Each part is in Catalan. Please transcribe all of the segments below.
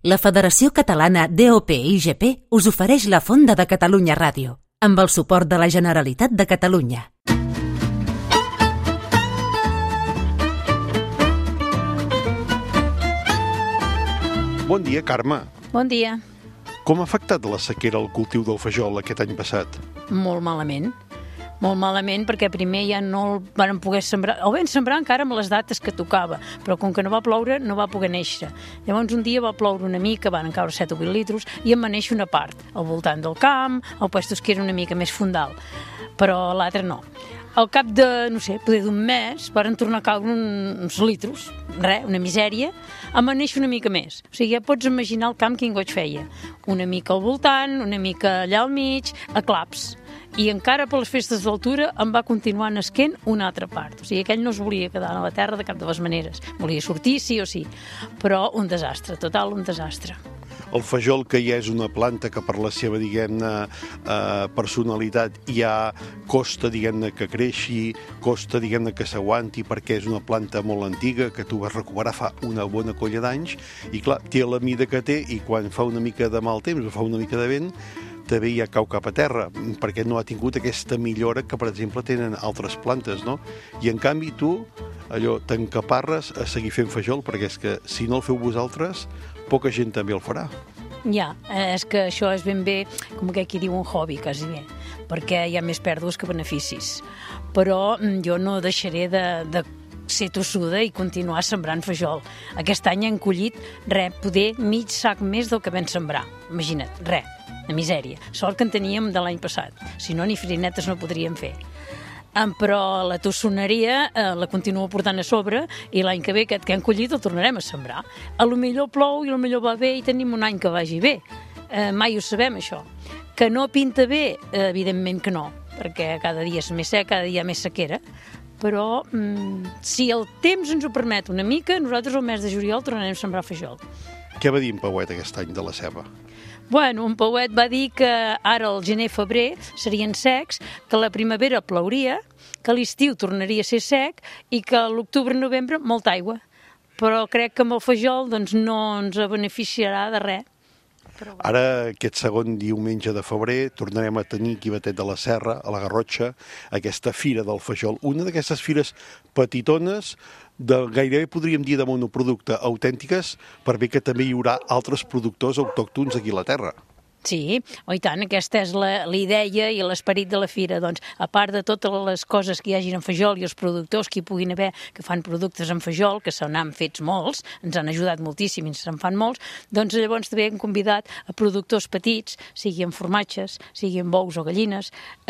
La Federació Catalana DOP-IGP us ofereix la Fonda de Catalunya Ràdio, amb el suport de la Generalitat de Catalunya. Bon dia, Carme. Bon dia. Com ha afectat la sequera al cultiu del fajol aquest any passat? Molt malament. Molt malament perquè primer ja no el van poder sembrar, el vam sembrar encara amb les dates que tocava, però com que no va ploure no va poder néixer. Llavors un dia va ploure una mica, van caure 7 o 8 litres i en va néixer una part, al voltant del camp, al puestos que era una mica més fondal, però l'altre no. Al cap de, no sé, poder d'un mes, varen tornar a caure uns litros, res, una misèria, em va néixer una mica més. O sigui, ja pots imaginar el camp quin goig feia. Una mica al voltant, una mica allà al mig, a claps. I encara per les festes d'altura em va continuar nasquent una altra part. O sigui, aquell no es volia quedar a la terra de cap de les maneres. Volia sortir sí o sí, però un desastre, total un desastre. El fajol, que ja és una planta que per la seva, diguem-ne, personalitat ja costa, diguem-ne, que creixi, costa, diguem-ne, que s'aguanti, perquè és una planta molt antiga, que tu vas recuperar fa una bona colla d'anys, i clar, té la mida que té, i quan fa una mica de mal temps o fa una mica de vent, també ja cau cap a terra, perquè no ha tingut aquesta millora que, per exemple, tenen altres plantes, no? I, en canvi, tu, allò, t'encaparres a seguir fent fajol, perquè és que, si no el feu vosaltres, poca gent també el farà. Ja, és que això és ben bé, com que aquí diu un hobby, quasi bé, perquè hi ha més pèrdues que beneficis. Però jo no deixaré de ser tossuda i continuar sembrant fajol. Aquest any han collit, poder mig sac més del que vam sembrar. Imagina't, una misèria. Sort que en teníem de l'any passat. Si no, ni farinetes no podríem fer. Però la tossoneria la continuo portant a sobre i l'any que ve aquest que hem collit el tornarem a sembrar. A lo millor plou i a lo millor va bé i tenim un any que vagi bé. Mai ho sabem, això. Que no pinta bé? Evidentment que no, perquè cada dia és més sec, cada dia més sequera. Però si el temps ens ho permet una mica, nosaltres al mes de juliol tornarem a sembrar fajol. Què va dir en Pauet aquest any de la ceba? Bueno, un Pauet va dir que ara el gener-febrer serien secs, que la primavera plouria, que l'estiu tornaria a ser sec i que l'octubre-novembre molta aigua. Però crec que amb el fajol doncs, no ens beneficiarà de res. Ara, aquest segon diumenge de febrer, tornarem a tenir aquí a Batet de la Serra, a la Garrotxa, aquesta fira del fajol. Una d'aquestes fires petitones, gairebé podríem dir de monoproducte, autèntiques, per bé que també hi haurà altres productors autòctons aquí a la terra. Sí, i tant, aquesta és la idea i l'esperit de la fira. Doncs, a part de totes les coses que hi hagin en fajol i els productors que hi puguin haver que fan productes en fajol, que se n'han fets molts, ens han ajudat moltíssim i se'n fan molts, doncs llavors també hem convidat a productors petits, sigui en formatges, sigui en bous o gallines,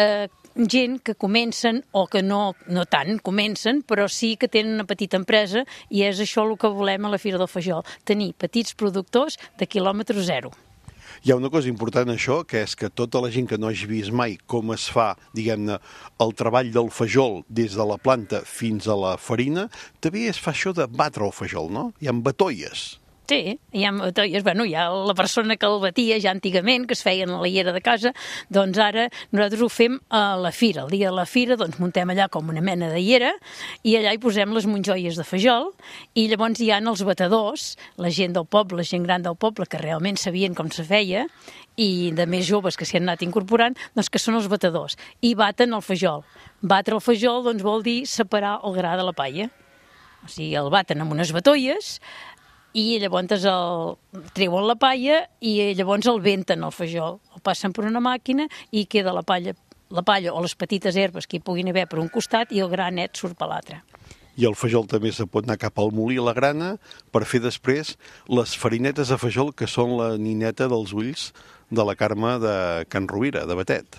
gent que comencen o que no tant comencen, però sí que tenen una petita empresa i és això el que volem a la Fira del Fajol, tenir petits productors de quilòmetre zero. Hi ha una cosa important això, que és que tota la gent que no hagi vist mai com es fa, diguem-ne, el treball del fajol des de la planta fins a la farina, també es fa això de batre el fajol, no? Hi ha batolles. Sí, hi ha la persona que el batia ja antigament, que es feien a la llera de casa, doncs ara nosaltres ho fem a la fira. El dia de la fira doncs muntem allà com una mena de llera i allà hi posem les monjoies de fajol i llavors hi ha els batedors, la gent del poble, la gent gran del poble, que realment sabien com se feia i de més joves que s'hi han anat incorporant, doncs que són els batedors i baten el fajol. Batre el fajol doncs vol dir separar el gra de la palla. O sigui, el baten amb unes batolles i llavors treuen la palla i llavors el venten el fajol. El passen per una màquina i queda la palla o les petites herbes que hi puguin haver per un costat i el gra net surt per l'altre. I el fajol també se pot anar cap al molí a la grana per fer després les farinetes de fajol, que són la nineta dels ulls de la Carme de Can Rovira, de Batet.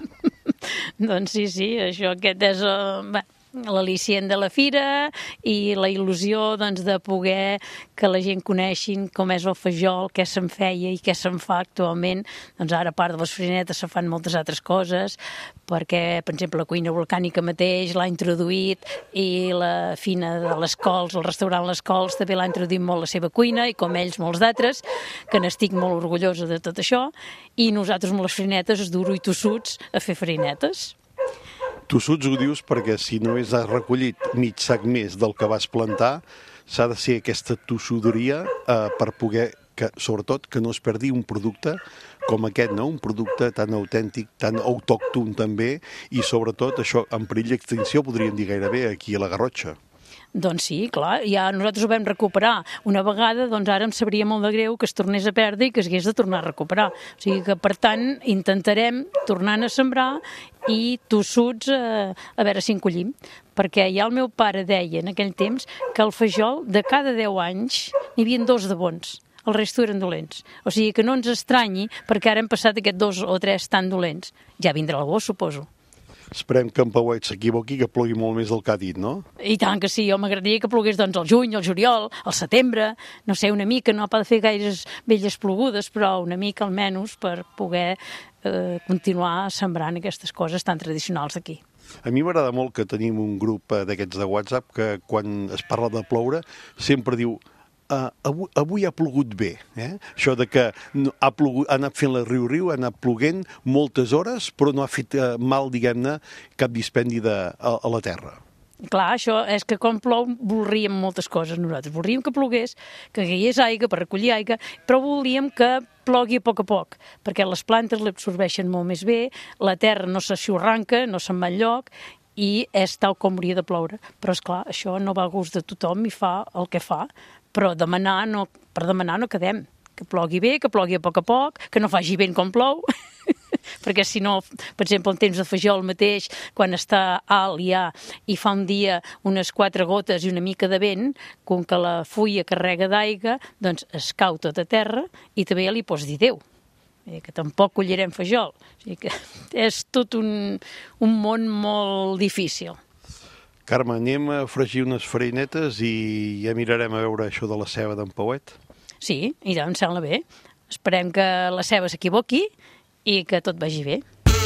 Doncs sí, aquest és l'al·licient de la fira i la il·lusió de poder que la gent coneixin com és el fajol, què se'n feia i què se'n fa actualment. Doncs ara, a part de les farinetes, se fan moltes altres coses, perquè, per exemple, la cuina volcànica mateix l'ha introduït i la fina de les Cols, el restaurant Les Cols, també l'ha introduït molt la seva cuina i com ells molts d'altres, que n'estic molt orgullosa de tot això, i nosaltres amb les farinetes duro i tossuts a fer farinetes. Tossuts ho dius perquè si només has recollit mig sac més del que vas plantar, s'ha de ser aquesta tossuderia per poder que sobretot que no es perdi un producte com aquest, no? Un producte tan autèntic, tan autòcton també, i sobretot això en perill d'extinció, podríem dir gairebé, aquí a la Garrotxa. Doncs sí, clar, ja nosaltres ho vam recuperar una vegada, doncs ara em sabria molt de greu que es tornés a perdre i que es hagués de tornar a recuperar. O sigui que, per tant, intentarem tornar a sembrar i tossuts a veure si en collim. Perquè ja el meu pare deia en aquell temps que el fajol, de cada 10 anys, n'hi havia 2 de bons. El resto eren dolents. O sigui que no ens estranyi perquè ara hem passat aquests 2 o 3 tan dolents. Ja vindrà el bo, suposo. Esperem que en Pauet s'equivoqui, que plogui molt més del que ha dit, no? I tant que sí, jo m'agradaria que plogués doncs al juny, al juliol, al setembre, no sé, una mica, no ha de fer gaires velles plogudes, però una mica almenys per poder continuar sembrant aquestes coses tan tradicionals d'aquí. A mi m'agrada molt que tenim un grup d'aquests de WhatsApp que quan es parla de ploure sempre diu avui ha plogut bé, Això de que ha anat fent la riu-riu, ha anat ploguent moltes hores, però no ha fet mal, diguem-ne, cap dispendi a la terra. Clar, això és que quan plou voldríem moltes coses nosaltres. Voldríem que plogués, que caigués aigua per recollir aigua, però volíem que plogui a poc, perquè les plantes l'absorbeixen molt més bé, la terra no s'aixorranca, no se'n va enlloc, i és tal com hauria de ploure. Però, esclar, això no va a gust de tothom i fa el que fa, però per demanar no quedem. Que plogui bé, que plogui a poc, que no faci vent com plou, perquè si no, per exemple, en temps de fajol mateix, quan està alt ja i fa un dia unes 4 gotes i una mica de vent, com que la fulla carrega d'aigua, doncs es cau tot a terra i també li pots dir adéu. Que tampoc collirem fajol. O sigui que és tot un món molt difícil. Carme, anem a fregir unes farinetes i ja mirarem a veure això de la ceba d'en Pauet. Sí, i em sembla bé. Esperem que la ceba s'equivoqui i que tot vagi bé.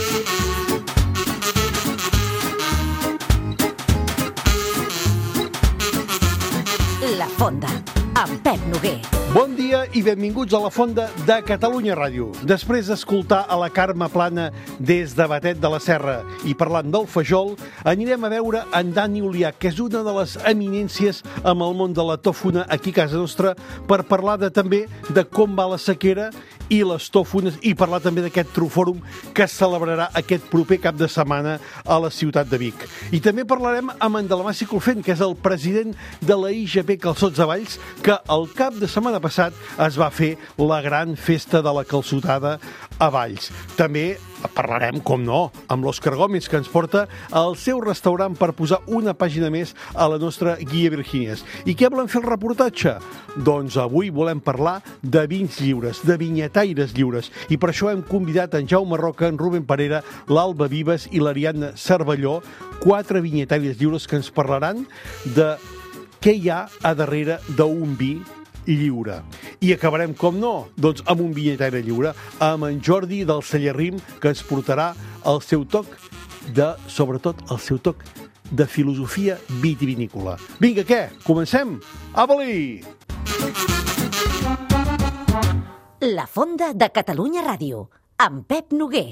La Fonda, amb Pep Noguer. Bon dia i benvinguts a la Fonda de Catalunya Ràdio. Després d'escoltar a la Carme Plana des de Batet de la Serra i parlant del fajol, anirem a veure en Dani Olià, que és una de les eminències amb el món de la tòfona aquí a casa nostra, per parlar també de com va la sequera i les tòfones, i parlar també d'aquest trofòrum que es celebrarà aquest proper cap de setmana a la ciutat de Vic. I també parlarem amb en Dalmaci Colfent, que és el president de la IGP Calçots de Valls, que el cap de setmana passat es va fer la gran festa de la calçotada a Valls. També parlarem, com no, amb l'Òscar Gómez, que ens porta al seu restaurant per posar una pàgina més a la nostra guia Virgínies. I què volem fer el reportatge? Doncs avui volem parlar de vins lliures, de vinyataires lliures. I per això hem convidat en Jaume Roca, en Rubén Parera, l'Alba Vives i l'Ariadna Cervelló, 4 vinyataires lliures que ens parlaran de què hi ha a darrere d'un vi lliure. I acabarem, com no, doncs amb un vinyataire lliure, amb en Jordi del Celler Rim, que ens portarà el seu toc sobretot el seu toc de filosofia vitivinícola. Vinga, què? Comencem? Apa-li! La Fonda de Catalunya Ràdio, amb Pep Noguer.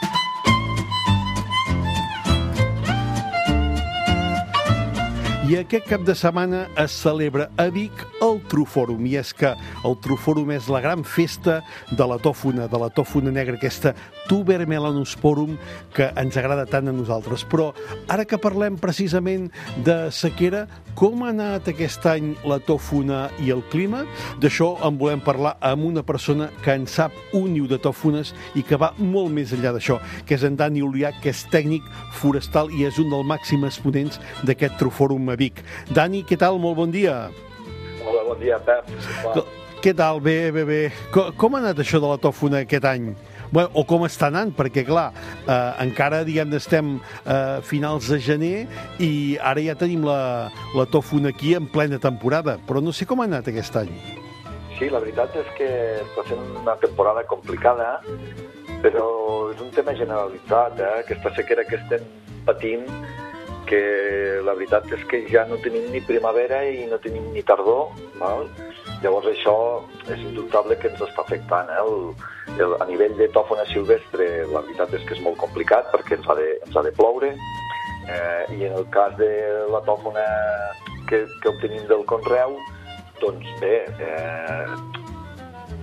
I aquest cap de setmana es celebra a Vic el Trofòrum, i és que el Trofòrum és la gran festa de la tòfona negra, aquesta Tuber melanosporum que ens agrada tant a nosaltres. Però ara que parlem precisament de sequera, com ha anat aquest any la tòfona i el clima? D'això en volem parlar amb una persona que en sap un niu de tòfones i que va molt més enllà d'això, que és en Dani Olià, que és tècnic forestal i és un dels màxims exponents d'aquest Trofòrum a Vic. Dani, què tal? Molt bon dia. Hola, bon dia, Pep. Què tal? Bé. Com ha anat això de la tòfona aquest any? Bueno, o com està anant, perquè clar, encara estem a finals de gener i ara ja tenim la tòfona aquí en plena temporada, però no sé com ha anat aquest any. Sí, la veritat és que està sent una temporada complicada, però és un tema generalitzat, aquesta sequera que estem patint, que la veritat és que ja no tenim ni primavera i no tenim ni tardor, val? Llavors això és indubtable que ens està afectant. A nivell de tòfona silvestre la veritat és que és molt complicat perquè ens ha de ploure, i en el cas de la tòfona que obtenim del conreu, doncs bé,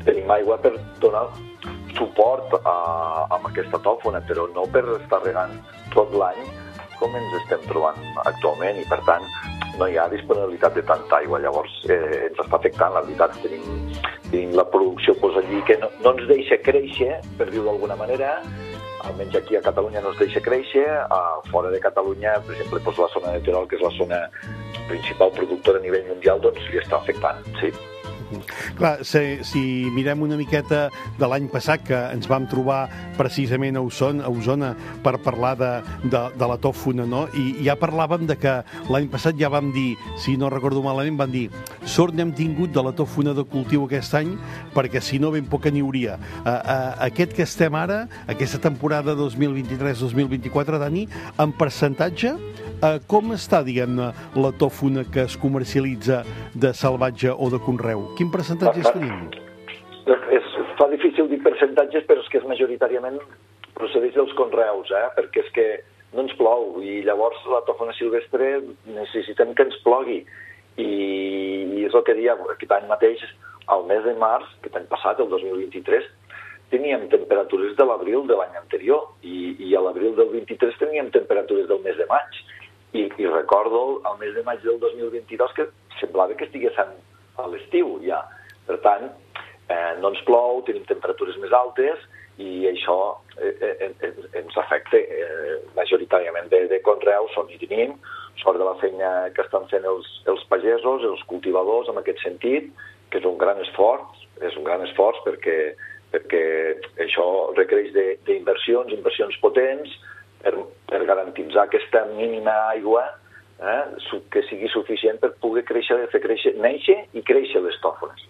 tenim aigua per donar suport a aquesta tòfona, però no per estar regant tot l'any com ens estem trobant actualment, i per tant no hi ha disponibilitat de tanta aigua. Llavors ens està afectant, la veritat. Tenim la producció allí que no ens deixa créixer, per dir-ho d'alguna manera, almenys aquí a Catalunya no es deixa créixer. Fora de Catalunya, per exemple, la zona de Terol, que és la zona principal productora a nivell mundial, doncs li està afectant, sí. Clar, si mirem una miqueta de l'any passat, que ens vam trobar precisament a Osona per parlar de la tòfona, no? I ja parlàvem de que l'any passat ja vam dir, si no recordo malament, vam dir sort n'hem tingut de la tòfona de cultiu aquest any, perquè si no ben poca n'hi hauria. Aquest que estem ara, aquesta temporada 2023-2024, Dani, en percentatge, com està, diguem-ne, la tòfona que es comercialitza de salvatge o de conreu? Quin percentatge tenim? Fa difícil dir percentatges, però és que majoritàriament procedeix dels conreus, perquè és que no ens plou, i llavors la tòfona silvestre necessitem que ens plogui. I és el que deia, aquest any mateix, al mes de març, aquest any passat, el 2023, teníem temperatures de l'abril de l'any anterior, i a l'abril del 23 teníem temperatures del mes de maig. I recordo al mes de maig del 2022 que semblava que estigués a l'estiu ja. Per tant, no ens plou, tenim temperatures més altes i això ens afecta majoritàriament de conreus, on hi tenim, sort de la feina que estan fent els pagesos, els cultivadors en aquest sentit, que és un gran esforç perquè això requereix d'inversions, inversions potents, per garantitzar aquesta mínima aigua que sigui suficient per poder néixer i créixer les tòfones.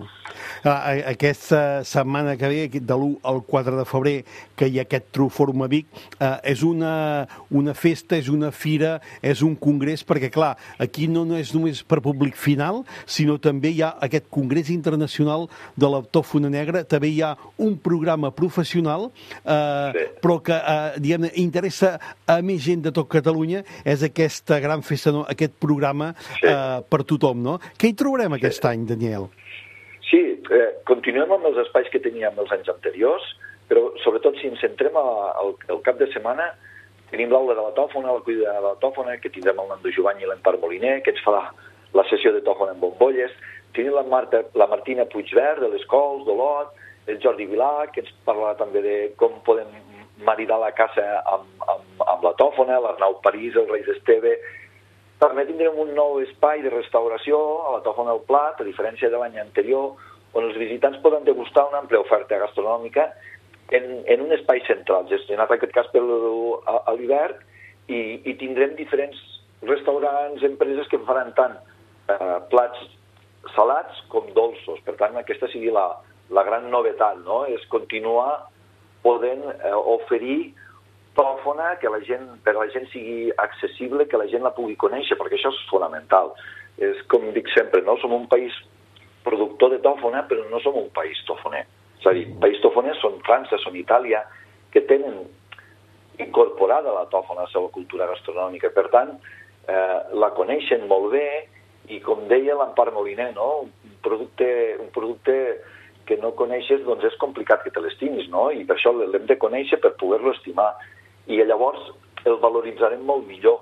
Aquesta setmana que ve, de l'1 al 4 de febrer, que hi ha aquest Truform a Vic, és una festa, és una fira, és un congrés, perquè clar, aquí no és només per públic final, sinó també hi ha aquest congrés internacional de la tòfona negra, també hi ha un programa professional, però que, diguem-ne, interessa a més gent de tot Catalunya, és aquesta gran festa, no? Aquest programa per tothom, no? Què hi trobarem aquest any, Daniel? Sí, continuem amb els espais que teníem els anys anteriors, però sobretot si ens centrem al cap de setmana, tenim l'aula de la tòfona, la cuida de la tòfona, que tindrem el Nando Jovany i l'Empar Moliner, que ens farà la sessió de tòfona en bombolles, tenim la Martina Puigverd de les Cols, d'Olot, el Jordi Vilà, que ens parlarà també de com podem maridar la caça amb la tòfona, l'Arnau París, el Reis d'Esteve. També tindrem un nou espai de restauració a la tòfona del Plat, a diferència de l'any anterior, on els visitants poden degustar una àmplia oferta gastronòmica en un espai central, gestionat en aquest cas a l'hivern, i tindrem diferents restaurants, empreses que faran tant plats salats com dolços. Per tant, aquesta sigui la gran novetat, no? És continuar podent oferir tòfona que per la gent sigui accessible, que la gent la pugui conèixer, perquè això és fonamental. És com dic sempre, no? Som un país productor de tòfona, però no som un país tòfoner. És a dir, país tòfoners són França, són Itàlia, que tenen incorporada la tòfona a la seva cultura gastronòmica. Per tant, la coneixen molt bé, i com deia l'Empar Moliner, no? Un producte que no coneixes, doncs és complicat que te l'estimis, no? I per això l'hem de conèixer per poder-lo estimar. I llavors el valoritzarem molt millor.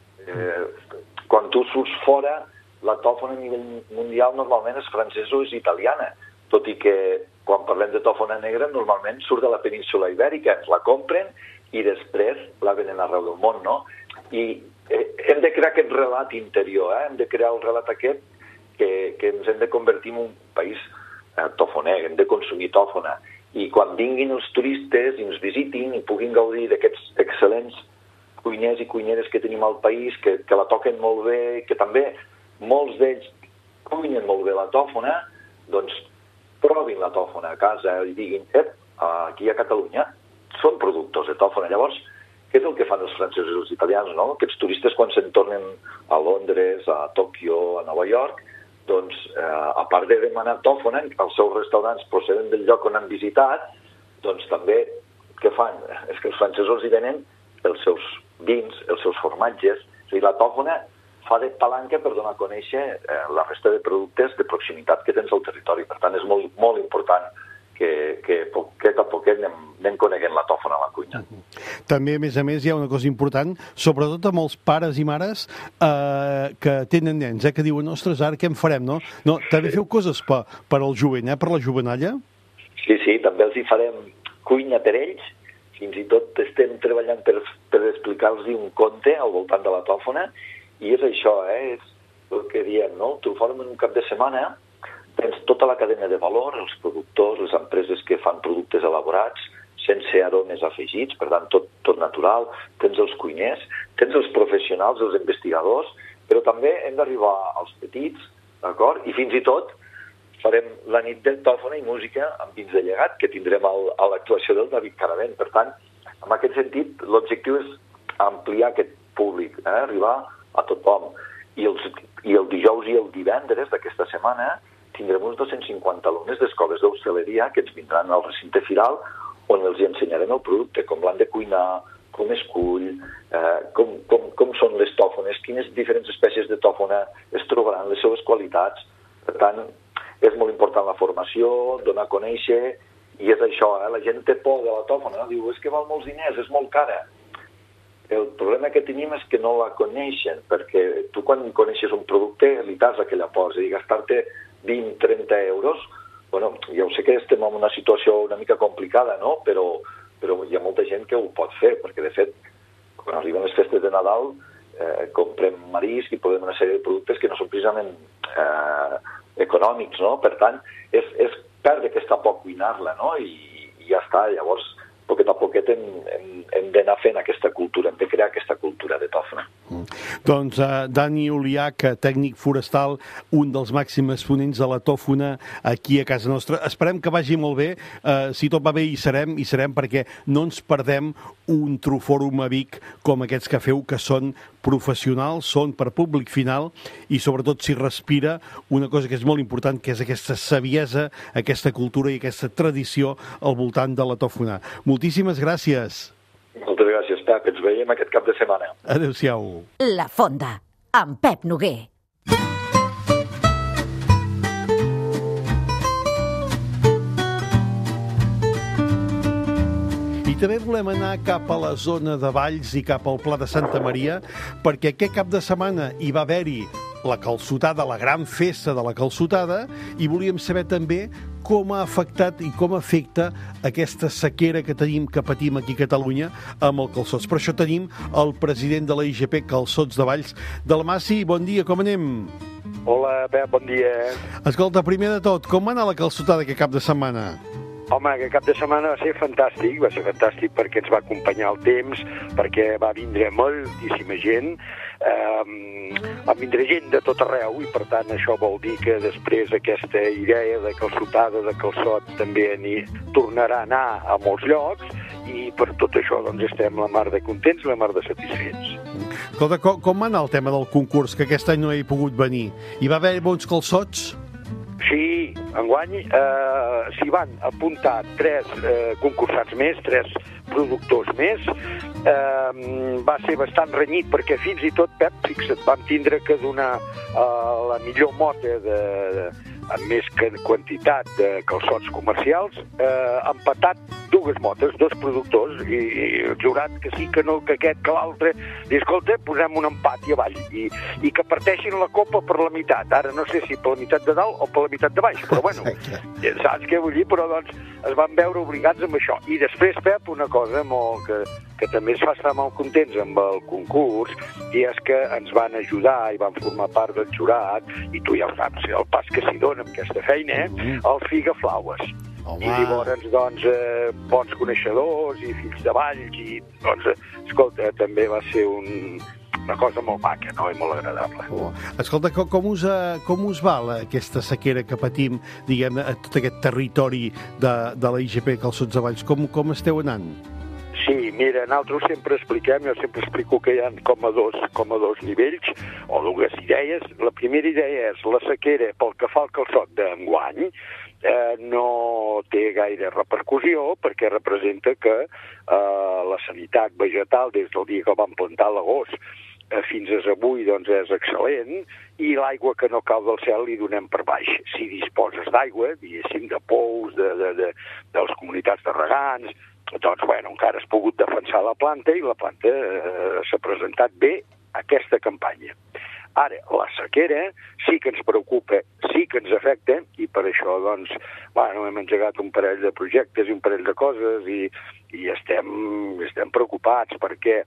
Quan tu surts fora, la tòfona a nivell mundial normalment és francesa o és italiana, tot i que quan parlem de tòfona negra normalment surt de la península ibèrica, ens la compren i després la venen arreu del món, no? I hem de crear aquest relat interior, hem de crear el relat aquest que ens hem de convertir en un país tòfoner, hem de consumir tòfona. I quan vinguin els turistes i ens visitin i puguin gaudir d'aquests excel·lents cuiners i cuineres que tenim al país, que la toquen molt bé, que també molts d'ells cuinen molt bé la tòfona, doncs provin la tòfona a casa i diguin, aquí a Catalunya són productors de tòfona. Llavors, què és el que fan els francesos i els italians, no? Aquests turistes quan se'n tornen a Londres, a Tòquio, a Nova York, doncs, a part de demanar tòfona, els seus restaurants procedent del lloc on han visitat, doncs també, què fan? És que els francesos hi venen els seus vins, els seus formatges. És a dir, la tòfona fa de palanca per donar a conèixer la resta de productes de proximitat que tens al territori. Per tant, és molt, molt important que poquet a poquet anem coneguent la tòfona a la cuina. També, a més, hi ha una cosa important, sobretot amb els pares i mares que tenen nens, que diuen, ostres, ara què en farem, no? No, també feu coses per al jovent, per la jovenalla? Sí, també els hi farem cuina per ells, fins i tot estem treballant per explicar-los un conte al voltant de la tòfona, i és això, és el que diem, no? Tu formen un cap de setmana, tens tota la cadena de valor, els productors, les empreses que fan productes elaborats, sense aromes afegits, per tant, tot natural, tens els cuiners, tens els professionals, els investigadors, però també hem d'arribar als petits, d'acord? I fins i tot farem la nit de tòfona i música amb vins de llegat, que tindrem a l'actuació del David Caravent. Per tant, en aquest sentit, l'objectiu és ampliar aquest públic, arribar a tothom. I el dijous i el divendres d'aquesta setmana tindrem uns 250 alumnes d'escoles d'hostaleria que ens vindran al recinte firal on els ensenyarem el producte, com l'han de cuinar, com es cull, com són les tòfones, quines diferents espècies de tòfona es trobaran, les seves qualitats. Per tant, és molt important la formació, donar a conèixer, i és això, la gent té por de la tòfona, diu, és que val molts diners, és molt cara. El problema que tenim és que no la coneixen, perquè tu quan coneixes un producte li tens aquella por, és a dir, gastar-te 20-30 euros, bueno, ja ho sé que estem en una situació una mica complicada, no? Però hi ha molta gent que ho pot fer, perquè de fet, quan arriben les festes de Nadal, comprem marisc i podem una sèrie de productes que no són precisament econòmics, no? Per tant, és perdre aquesta por cuinar-la, no? I ja està, llavors, poquet a poquet hem d'anar fent aquesta cultura, hem de crear aquesta cultura de tòfona. Doncs Dani Oliach, tècnic forestal, un dels màxims exponents de la tòfona aquí a casa nostra. Esperem que vagi molt bé, si tot va bé hi serem perquè no ens perdem un trufòrum a Vic com aquests que feu, que són professionals, són per públic final i sobretot s'hi respira una cosa que és molt important, que és aquesta saviesa, aquesta cultura i aquesta tradició al voltant de la tòfona. Moltíssimes gràcies. Moltes gràcies, Pep. Ens veiem aquest cap de setmana. Adéu-siau. La Fonda, amb Pep Noguer. I també volem anar cap a la zona de Valls i cap al Pla de Santa Maria, perquè aquest cap de setmana hi va haver-hi la calçotada, la gran festa de la calçotada, i volíem saber també com ha afectat i com afecta aquesta sequera que patim aquí a Catalunya amb el calçots. Per això tenim el president de la IGP Calçots de Valls. Dalmaci, bon dia, com anem? Hola, Pep, bon dia. Escolta, primer de tot, com va anar la calçotada aquest cap de setmana? Home, aquest cap de setmana va ser fantàstic perquè ens va acompanyar el temps, perquè va vindre moltíssima gent, va vindre gent de tot arreu, i per tant això vol dir que després aquesta idea de calçotada, de calçot, també tornarà a anar a molts llocs, i per tot això doncs estem la mar de contents, la mar de satisfets. Escolta, com va anar el tema del concurs, que aquest any no he pogut venir? Hi va haver bons calçots? Sí, enguany s'hi van apuntar 3 concursants més, 3 productors més. Va ser bastant renyit perquè fins i tot, Pep, fixa't, vam tindre que donar la millor mota amb més quantitat de calçots comercials, empatat 2 motes, 2 productors, i el jurat que sí, que no, que aquest, que l'altre, i escolta, posem un empat i avall, i que parteixin la copa per la meitat. Ara no sé si per la meitat de dalt o per la meitat de baix, però bueno, saps què vull dir? Però doncs es van veure obligats amb això. I després, Pep, una cosa molt que també ens fa estar molt contents amb el concurs, i és que ens van ajudar i van formar part del jurat, i tu ja ho saps, el pas que s'hi dona amb aquesta feina, el Figaflaues. I llavors, doncs, bons coneixedors i fills de Valls, i, doncs, escolta, també va ser una cosa molt maca, no? I molt agradable. Escolta, com us va aquesta sequera que patim, diguem, a tot aquest territori de la IGP Calçots de Valls? Com esteu anant? Sí, mira, nosaltres sempre expliquem, jo sempre explico que hi ha com a dos nivells, o 2 idees. La primera idea és la sequera pel que fa al calçot d'enguany, no té gaire repercussió perquè representa que la sanitat vegetal des del dia que el van plantar a l'agost fins avui doncs, és excel·lent, i l'aigua que no cau del cel li donem per baix. Si disposes d'aigua, diguéssim, de pous, de les comunitats de regants, doncs, bueno, encara has pogut defensar la planta i la planta s'ha presentat bé aquesta campanya. Ara, la sequera sí que ens preocupa, sí que ens afecta, i per això, doncs, bueno, hem engegat un parell de projectes i un parell de coses i estem preocupats perquè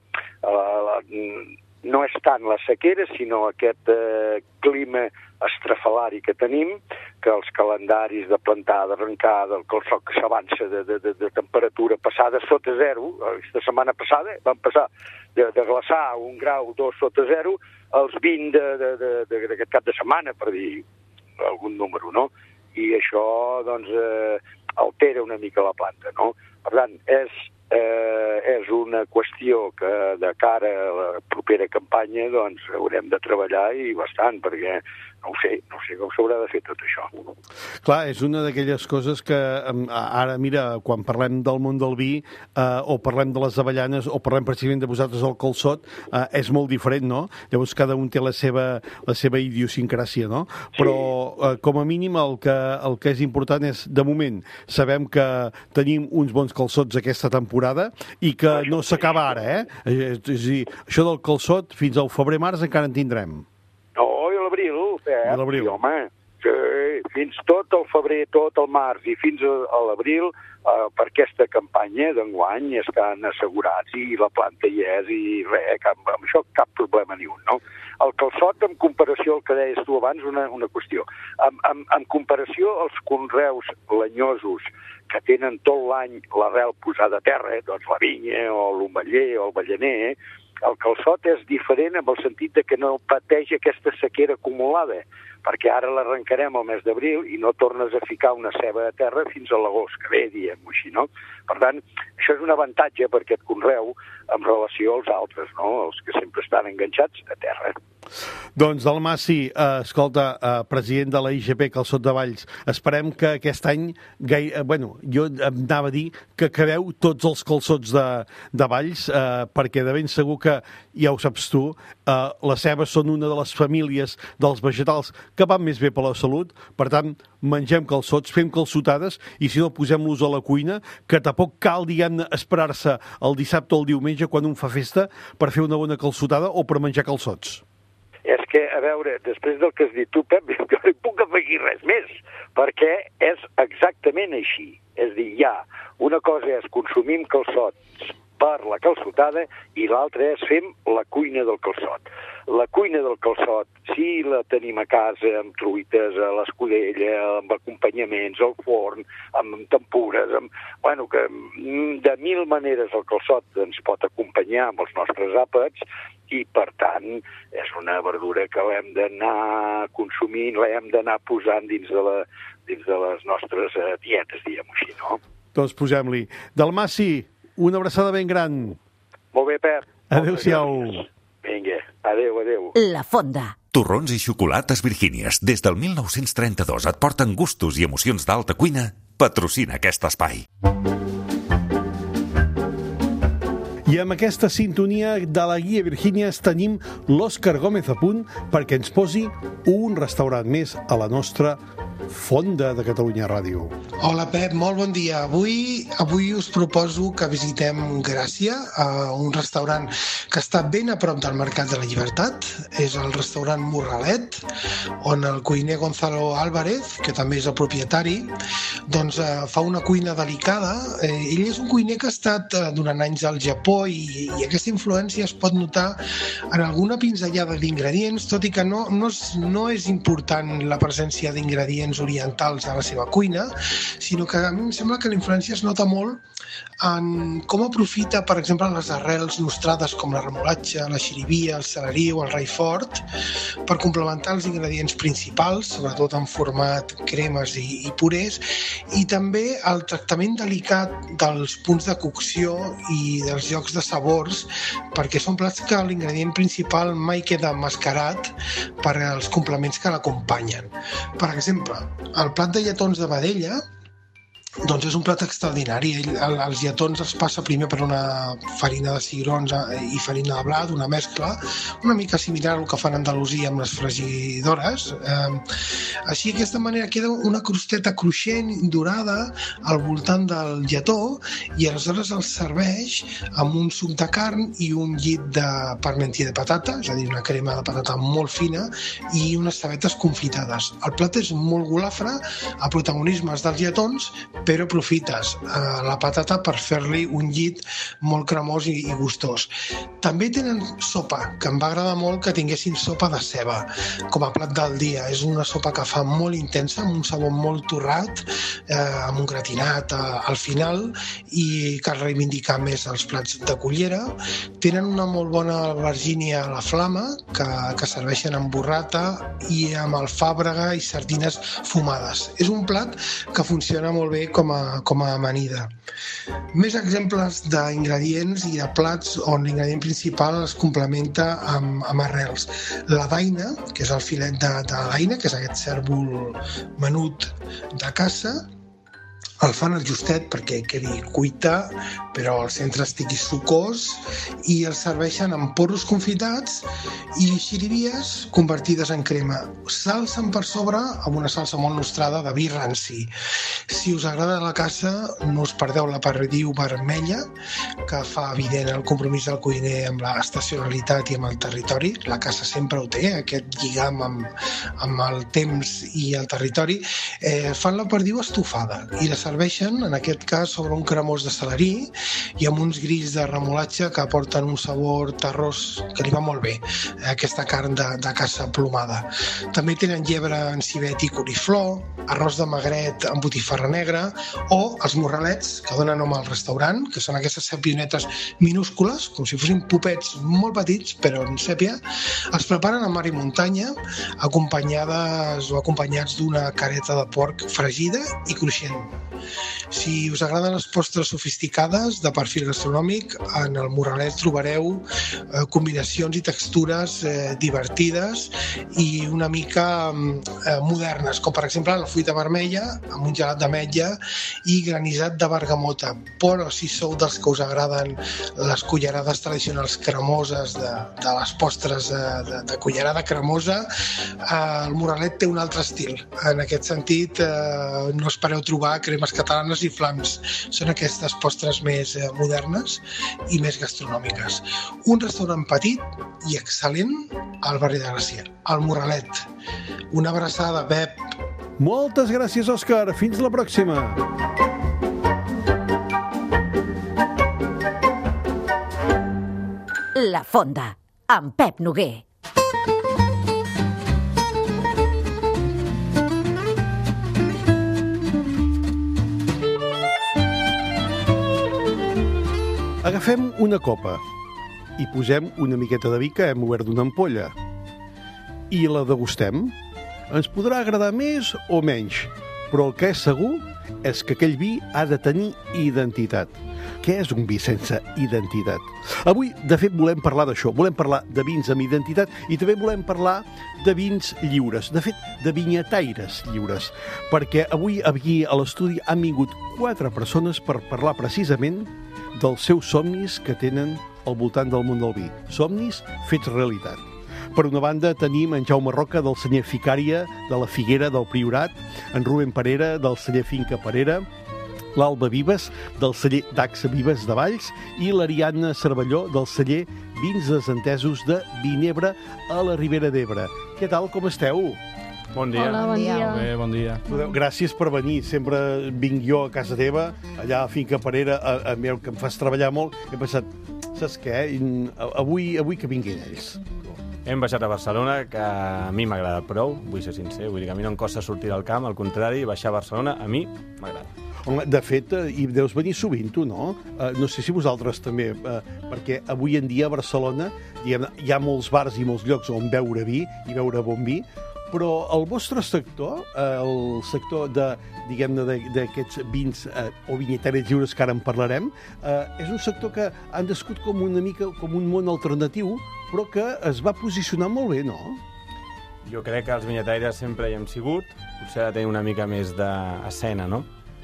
no és tant la sequera, sinó aquest clima estrafalari que tenim, que els calendaris de plantar, d'arrencar, del calçot que s'avança de temperatura passada sota zero, aquesta setmana passada van passar de glaçar 1 grau, 2 sota zero, als 20 d'aquest cap de setmana, per dir algun número, no? I això, doncs, altera una mica la planta, no? Per tant, és una qüestió que de cara a la propera campanya doncs haurem de treballar i bastant, perquè no sé com s'haurà de fer tot això. Clar, és una d'aquelles coses que ara, mira, quan parlem del món del vi o parlem de les avellanes o parlem precisament de vosaltres el calçot, és molt diferent, no? Llavors cada un té la seva idiosincràsia, no? Però com a mínim el que és important és, de moment, sabem que tenim uns bons calçots aquesta temporada i que no s'acaba ara, eh? És a dir, això del calçot fins al febrer-març encara en tindrem. Sí, home, sí, fins tot el febrer, tot el març i fins a l'abril per aquesta campanya d'enguany estan assegurats i la planta hi és i res, amb això cap problema ni un, no? El calçot, en comparació al que deies tu abans, una qüestió. En comparació als conreus lenyosos que tenen tot l'any l'arrel posada a terra, doncs la vinya o l'omeller o el ballaner, el calçot és diferent en el sentit de que no pateix aquesta sequera acumulada, perquè ara l'arrencarem al mes d'abril i no tornes a ficar una ceba a terra fins a l'agost que ve, diguem-ho així, no? Per tant, això és un avantatge per aquest conreu en relació als altres, no? Els que sempre estan enganxats a terra. Doncs Dalmaci, escolta, president de la IGP Calçot de Valls, esperem que aquest any, jo em anava a dir que acabeu tots els calçots de Valls, perquè de ben segur que, ja ho saps tu, les cebes són una de les famílies dels vegetals que van més bé per la salut, per tant, mengem calçots, fem calçotades, i si no, posem-los a la cuina, que tampoc cal, diguem-ne, esperar-se el dissabte o el diumenge quan un fa festa per fer una bona calçotada o per menjar calçots. És que, a veure, després del que has dit tu, Pep, jo no hi puc afegir res més, perquè és exactament així. És a dir, una cosa és consumim calçots per la calçotada i l'altra és fem la cuina del calçot. La cuina del calçot, si la tenim a casa amb truites, a l'escudella, amb acompanyaments, al forn, amb tempures, que de 1000 maneres el calçot ens pot acompanyar amb els nostres àpats i, per tant, és una verdura que l'hem d'anar consumint, l'hem d'anar posant dins de les nostres dietes, diguem-ho així, no? Doncs posem-li. Dalmaci, una abraçada ben gran. Molt bé, Pep. Adéu-siau. Vinga, adéu. La Fonda. Torrons i xocolates Virgínies, des del 1932 et porten gustos i emocions d'alta cuina. Patrocina aquest espai. I amb aquesta sintonia de la guia Virgínies tenim l'Òscar Gómez a punt perquè ens posi un restaurant més a la nostra Fonda de Catalunya Ràdio. Hola Pep, molt bon dia. Avui us proposo que visitem Gràcia, un restaurant que està ben a prop del Mercat de la Llibertat. És el restaurant Morralet, on el cuiner Gonzalo Álvarez, que també és el propietari, doncs fa una cuina delicada. Ell és un cuiner que ha estat durant anys al Japó i aquesta influència es pot notar en alguna pinzellada d'ingredients, tot i que no és important la presència d'ingredients orientals a la seva cuina, sinó que a mi em sembla que la influència es nota molt en com aprofita, per exemple, les arrels nostrades com la remolatxa, la xirivia, el celerí o el raï fort per complementar els ingredients principals, sobretot en format cremes i purés, i també el tractament delicat dels punts de cocció i dels jocs de sabors, perquè són plats que l'ingredient principal mai queda emmascarat per als complements que l'acompanyen. Per exemple, el plat de lletons de vedella Doncs és un plat extraordinari. Els lletons els passa primer per una farina de cigrons i farina de blat, una mescla, una mica similar al que fan a Andalusia amb les fregidores. Així, d'aquesta manera, queda una crosteta cruixent, dorada, al voltant del lletó, i aleshores els serveix amb un suc de carn i un llit de parmentier de patata, és a dir, una crema de patata molt fina, i unes cebetes confitades. El plat és molt golafre, el protagonisme és dels lletons, però aprofites la patata per fer-li un llit molt cremós i gustós. També tenen sopa, que em va agradar molt que tinguessin sopa de ceba com a plat del dia. És una sopa que fa molt intensa, amb un sabor molt torrat, amb un gratinat al final, i cal reivindicar més els plats de cullera. Tenen una molt bona albergínia a la flama, que serveixen amb burrata i amb alfàbrega i sardines fumades. És un plat que funciona molt bé com a amanida. Més exemples d'ingredients i de plats on l'ingredient principal es complementa amb arrels. La daina, que és el filet de daina, que és aquest cèrvol menut de caça, el fan al justet perquè quedi cuita, però al centre estigui sucós, i el serveixen amb porros confitats i xirivies convertides en crema. S'alcen per sobre amb una salsa molt nostrada de vi ranci. Si us agrada la caça, no us perdeu l'aperitiu vermella, que fa evident el compromís del cuiner amb l'estacionalitat i amb el territori. La caça sempre ho té, aquest lligam amb el temps i el territori. Fan l'aperitiu estofada i la serveixen, en aquest cas, sobre un cremós de salarí i amb uns grills de remolatge que aporten un sabor terrós que li va molt bé, aquesta carn de caça plomada. També tenen llebre en civet i coliflor, arròs de magret amb botifarra negra, o els morralets, que donen nom al restaurant, que són aquestes sèpionetes minúscules, com si fossin popets molt petits, però en sèpia. Els preparen a mar i muntanya, acompanyades o acompanyats d'una careta de porc fregida i cruixent. Si us agraden les postres sofisticades de perfil gastronòmic, en el morralet trobareu combinacions i textures divertides i una mica modernes, com per exemple la fruita vermella amb un gelat d'ametlla i granissat de bergamota. Però si sou dels que us agraden les cullerades tradicionals cremoses de les postres de cullerada cremosa, el morralet té un altre estil. En aquest sentit, no espereu trobar cremes catalanes i flams. Són aquestes postres més modernes i més gastronòmiques. Un restaurant petit i excel·lent al barri de Gràcia, el Morralet. Una abraçada, Pep. Moltes gràcies, Òscar. Fins la pròxima. La Fonda, amb Pep Noguer. Agafem una copa i posem una miqueta de vi que hem obert d'una ampolla i la degustem. Ens podrà agradar més o menys, però el que és segur és que aquell vi ha de tenir identitat. Què és un vi sense identitat? Avui, de fet, volem parlar d'això. Volem parlar de vins amb identitat i també volem parlar de vins lliures. De fet, de vinyataires lliures. Perquè avui aquí a l'estudi han vingut 4 persones per parlar precisament dels seus somnis que tenen al voltant del món del vi. Somnis fets realitat. Per una banda tenim en Jaume Roca del celler Ficària de la Figuera del Priorat, en Rubén Parera del celler Finca Parera, l'Alba Vives del celler Daxa Vives de Valls i l'Ariadna Cervelló del celler Vins Desentesos de Vinebre a la Ribera d'Ebre. Què tal, com esteu? Bon dia. Hola, bon dia. Bé, bon dia. Gràcies per venir. Sempre vinc jo a casa teva, allà a Finca Parera, a mi que em fas treballar molt. He pensat, saps què? Avui que vinguin ells. Hem baixat a Barcelona, que a mi m'agrada prou, vull ser sincer. Vull dir que a mi no em costa sortir del camp, al contrari, baixar a Barcelona a mi m'agrada. Home, de fet, hi deus venir sovint, tu, no? No sé si vosaltres també, perquè avui en dia a Barcelona hi ha molts bars i molts llocs on beure vi i beure bon vi, però el vostre sector, el sector d'aquests vins o vinyetaires lliures que ara en parlarem, és un sector que han nascut com una mica com un món alternatiu, però que es va posicionar molt bé, no? Jo crec que els vinyataires sempre hi hem sigut, potser ha de tenir una mica més d'escena, no?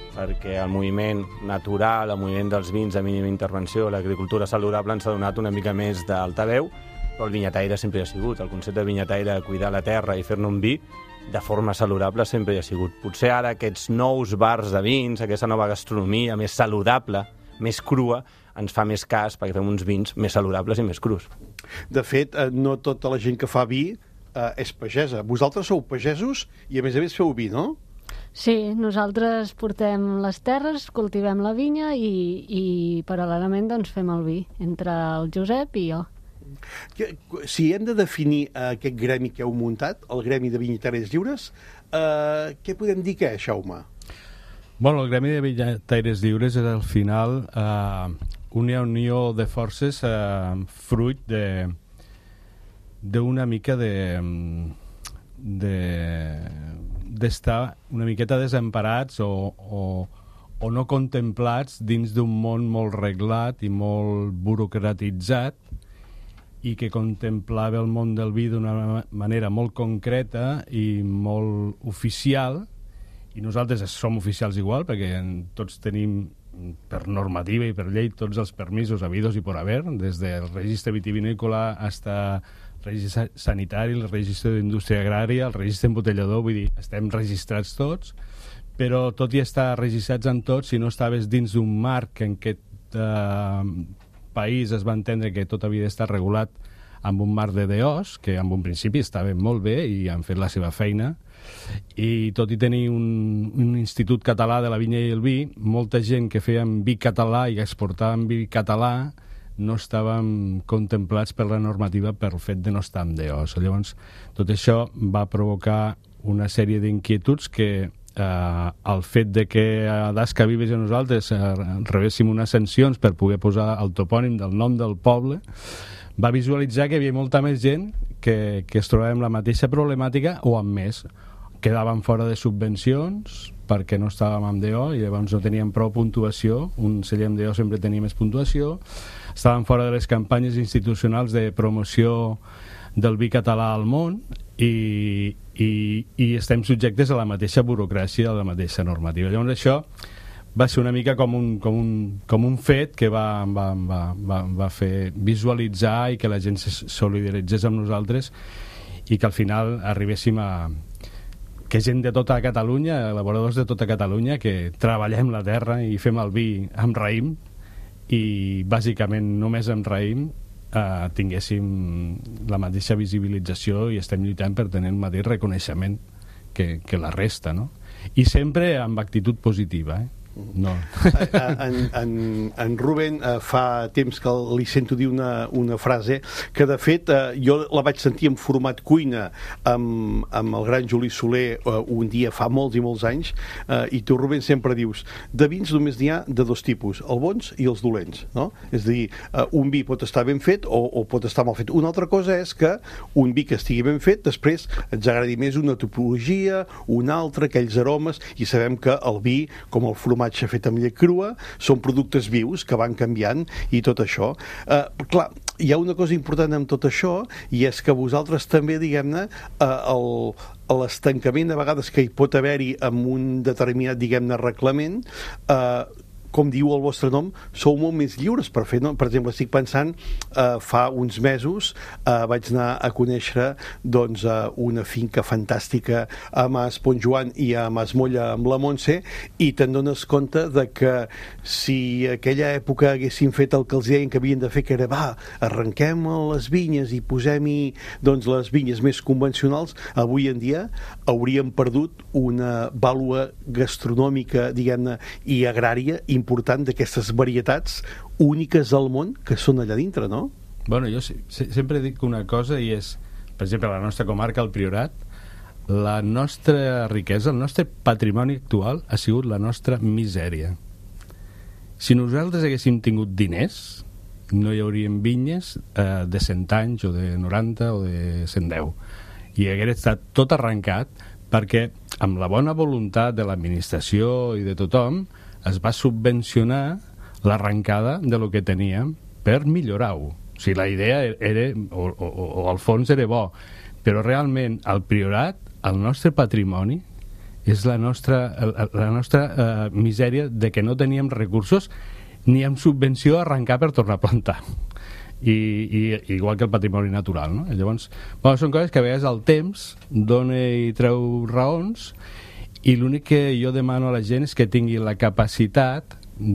perquè el moviment natural, el moviment dels vins de mínima intervenció, l'agricultura saludable ens ha donat una mica més d'altaveu, però el vinyataire sempre hi ha sigut. El concepte de vinyataire, cuidar la terra i fer-ne un vi, de forma saludable sempre hi ha sigut. Potser ara aquests nous bars de vins, aquesta nova gastronomia més saludable, més crua, ens fa més cas perquè fem uns vins més saludables i més crus. De fet, no tota la gent que fa vi és pagesa. Vosaltres sou pagesos i a més feu vi, no? Sí, nosaltres portem les terres, cultivem la vinya i paral·lelament doncs, fem el vi, entre el Josep i jo. Si hem de definir aquest gremi que heu muntat, el gremi de vinyataires lliures, què podem dir que és, Jaume? Bueno, el gremi de vinyataires lliures és al final una unió de forces fruit d'una mica d'estar una miqueta desemparats o no contemplats dins d'un món molt reglat i molt burocratitzat i que contemplava el món del vi d'una manera molt concreta i molt oficial, i nosaltres som oficials igual perquè tots tenim per normativa i per llei tots els permisos habidos i por haver, des del registre vitivinícola fins al registre sanitari, el registre d'indústria agrària, el registre embotellador, vull dir, estem registrats tots, però tot i estar registrats en tots, si no estaves dins d'un marc en aquest país es va entendre que tot havia d'estar regulat amb un marc de DOs, que en un principi estava molt bé i han fet la seva feina, i tot i tenir un institut català de la vinya i el vi, molta gent que feia vi català i exportava vi català no estàvem contemplats per la normativa pel fet de no estar en DOs. Llavors, tot això va provocar una sèrie d'inquietuds que el fet de que a Dasca Vives i a nosaltres rebéssim unes sancions per poder posar el topònim del nom del poble, va visualitzar que hi havia molta més gent que es trobava amb la mateixa problemàtica o amb més. Quedaven fora de subvencions perquè no estàvem amb DO i llavors no teníem prou puntuació. Un celler amb DO sempre tenia més puntuació. Estàvem fora de les campanyes institucionals de promoció del vi català al món i estem subjectes a la mateixa burocràcia, a la mateixa normativa. Llavors això va ser una mica com un fet que va fer visualitzar i que la gent se solidaritzés amb nosaltres i que al final arribéssim a que gent de tota Catalunya, elaboradors de tota Catalunya, que treballem la terra i fem el vi amb raïm i bàsicament només amb raïm tinguéssim la mateixa visibilització i estem lluitant per tenir el mateix reconeixement que la resta, no? I sempre amb actitud positiva, No. En Rubén fa temps que li sento dir una frase que de fet jo la vaig sentir en format cuina amb el gran Juli Soler un dia fa molts i molts anys i tu, Rubén, sempre dius de vins només n'hi ha de dos tipus, els bons i els dolents, no? És a dir, un vi pot estar ben fet o pot estar mal fet. Una altra cosa és que un vi que estigui ben fet després ens agradi més una topologia, una altra, aquells aromes, i sabem que el vi, com el formatge fet amb llet crua, són productes vius que van canviant i tot això. Clar, hi ha una cosa important amb tot això i és que vosaltres també, diguem-ne, l'estancament a vegades que hi pot haver-hi amb un determinat, diguem-ne, reglament, com diu el vostre nom, sou molt més lliures per fer, no? Per exemple, estic pensant, fa uns mesos vaig anar a conèixer doncs, una finca fantàstica a Mas Pontjoan i a Mas Molla amb la Montse, i te'n dones compte de que si aquella època haguessin fet el que els deien que havien de fer, que era, arrenquem les vinyes i posem-hi doncs, les vinyes més convencionals, avui en dia hauríem perdut una vàlua gastronòmica, diguem-ne, i agrària important d'aquestes varietats úniques al món que són allà dintre, no? Bueno, jo sempre dic una cosa i és, per exemple, la nostra comarca, el Priorat, la nostra riquesa, el nostre patrimoni actual ha sigut la nostra misèria. Si nosaltres haguéssim tingut diners, no hi haurien vinyes de 100 anys o de 90 o de 110. I hagués estat tot arrencat perquè amb la bona voluntat de l'administració i de tothom es va subvencionar l'arrencada de lo que teníem per millorar-ho. O sigui, la idea era, o el fons era bo, però realment el Priorat, el nostre patrimoni, és la nostra misèria de que no teníem recursos ni amb subvenció a arrencar per tornar a plantar. I igual que el patrimoni natural, no? Llavors, són coses que a vegades el temps dona i treu raons, i l'únic que jo demano a la gent és que tingui la capacitat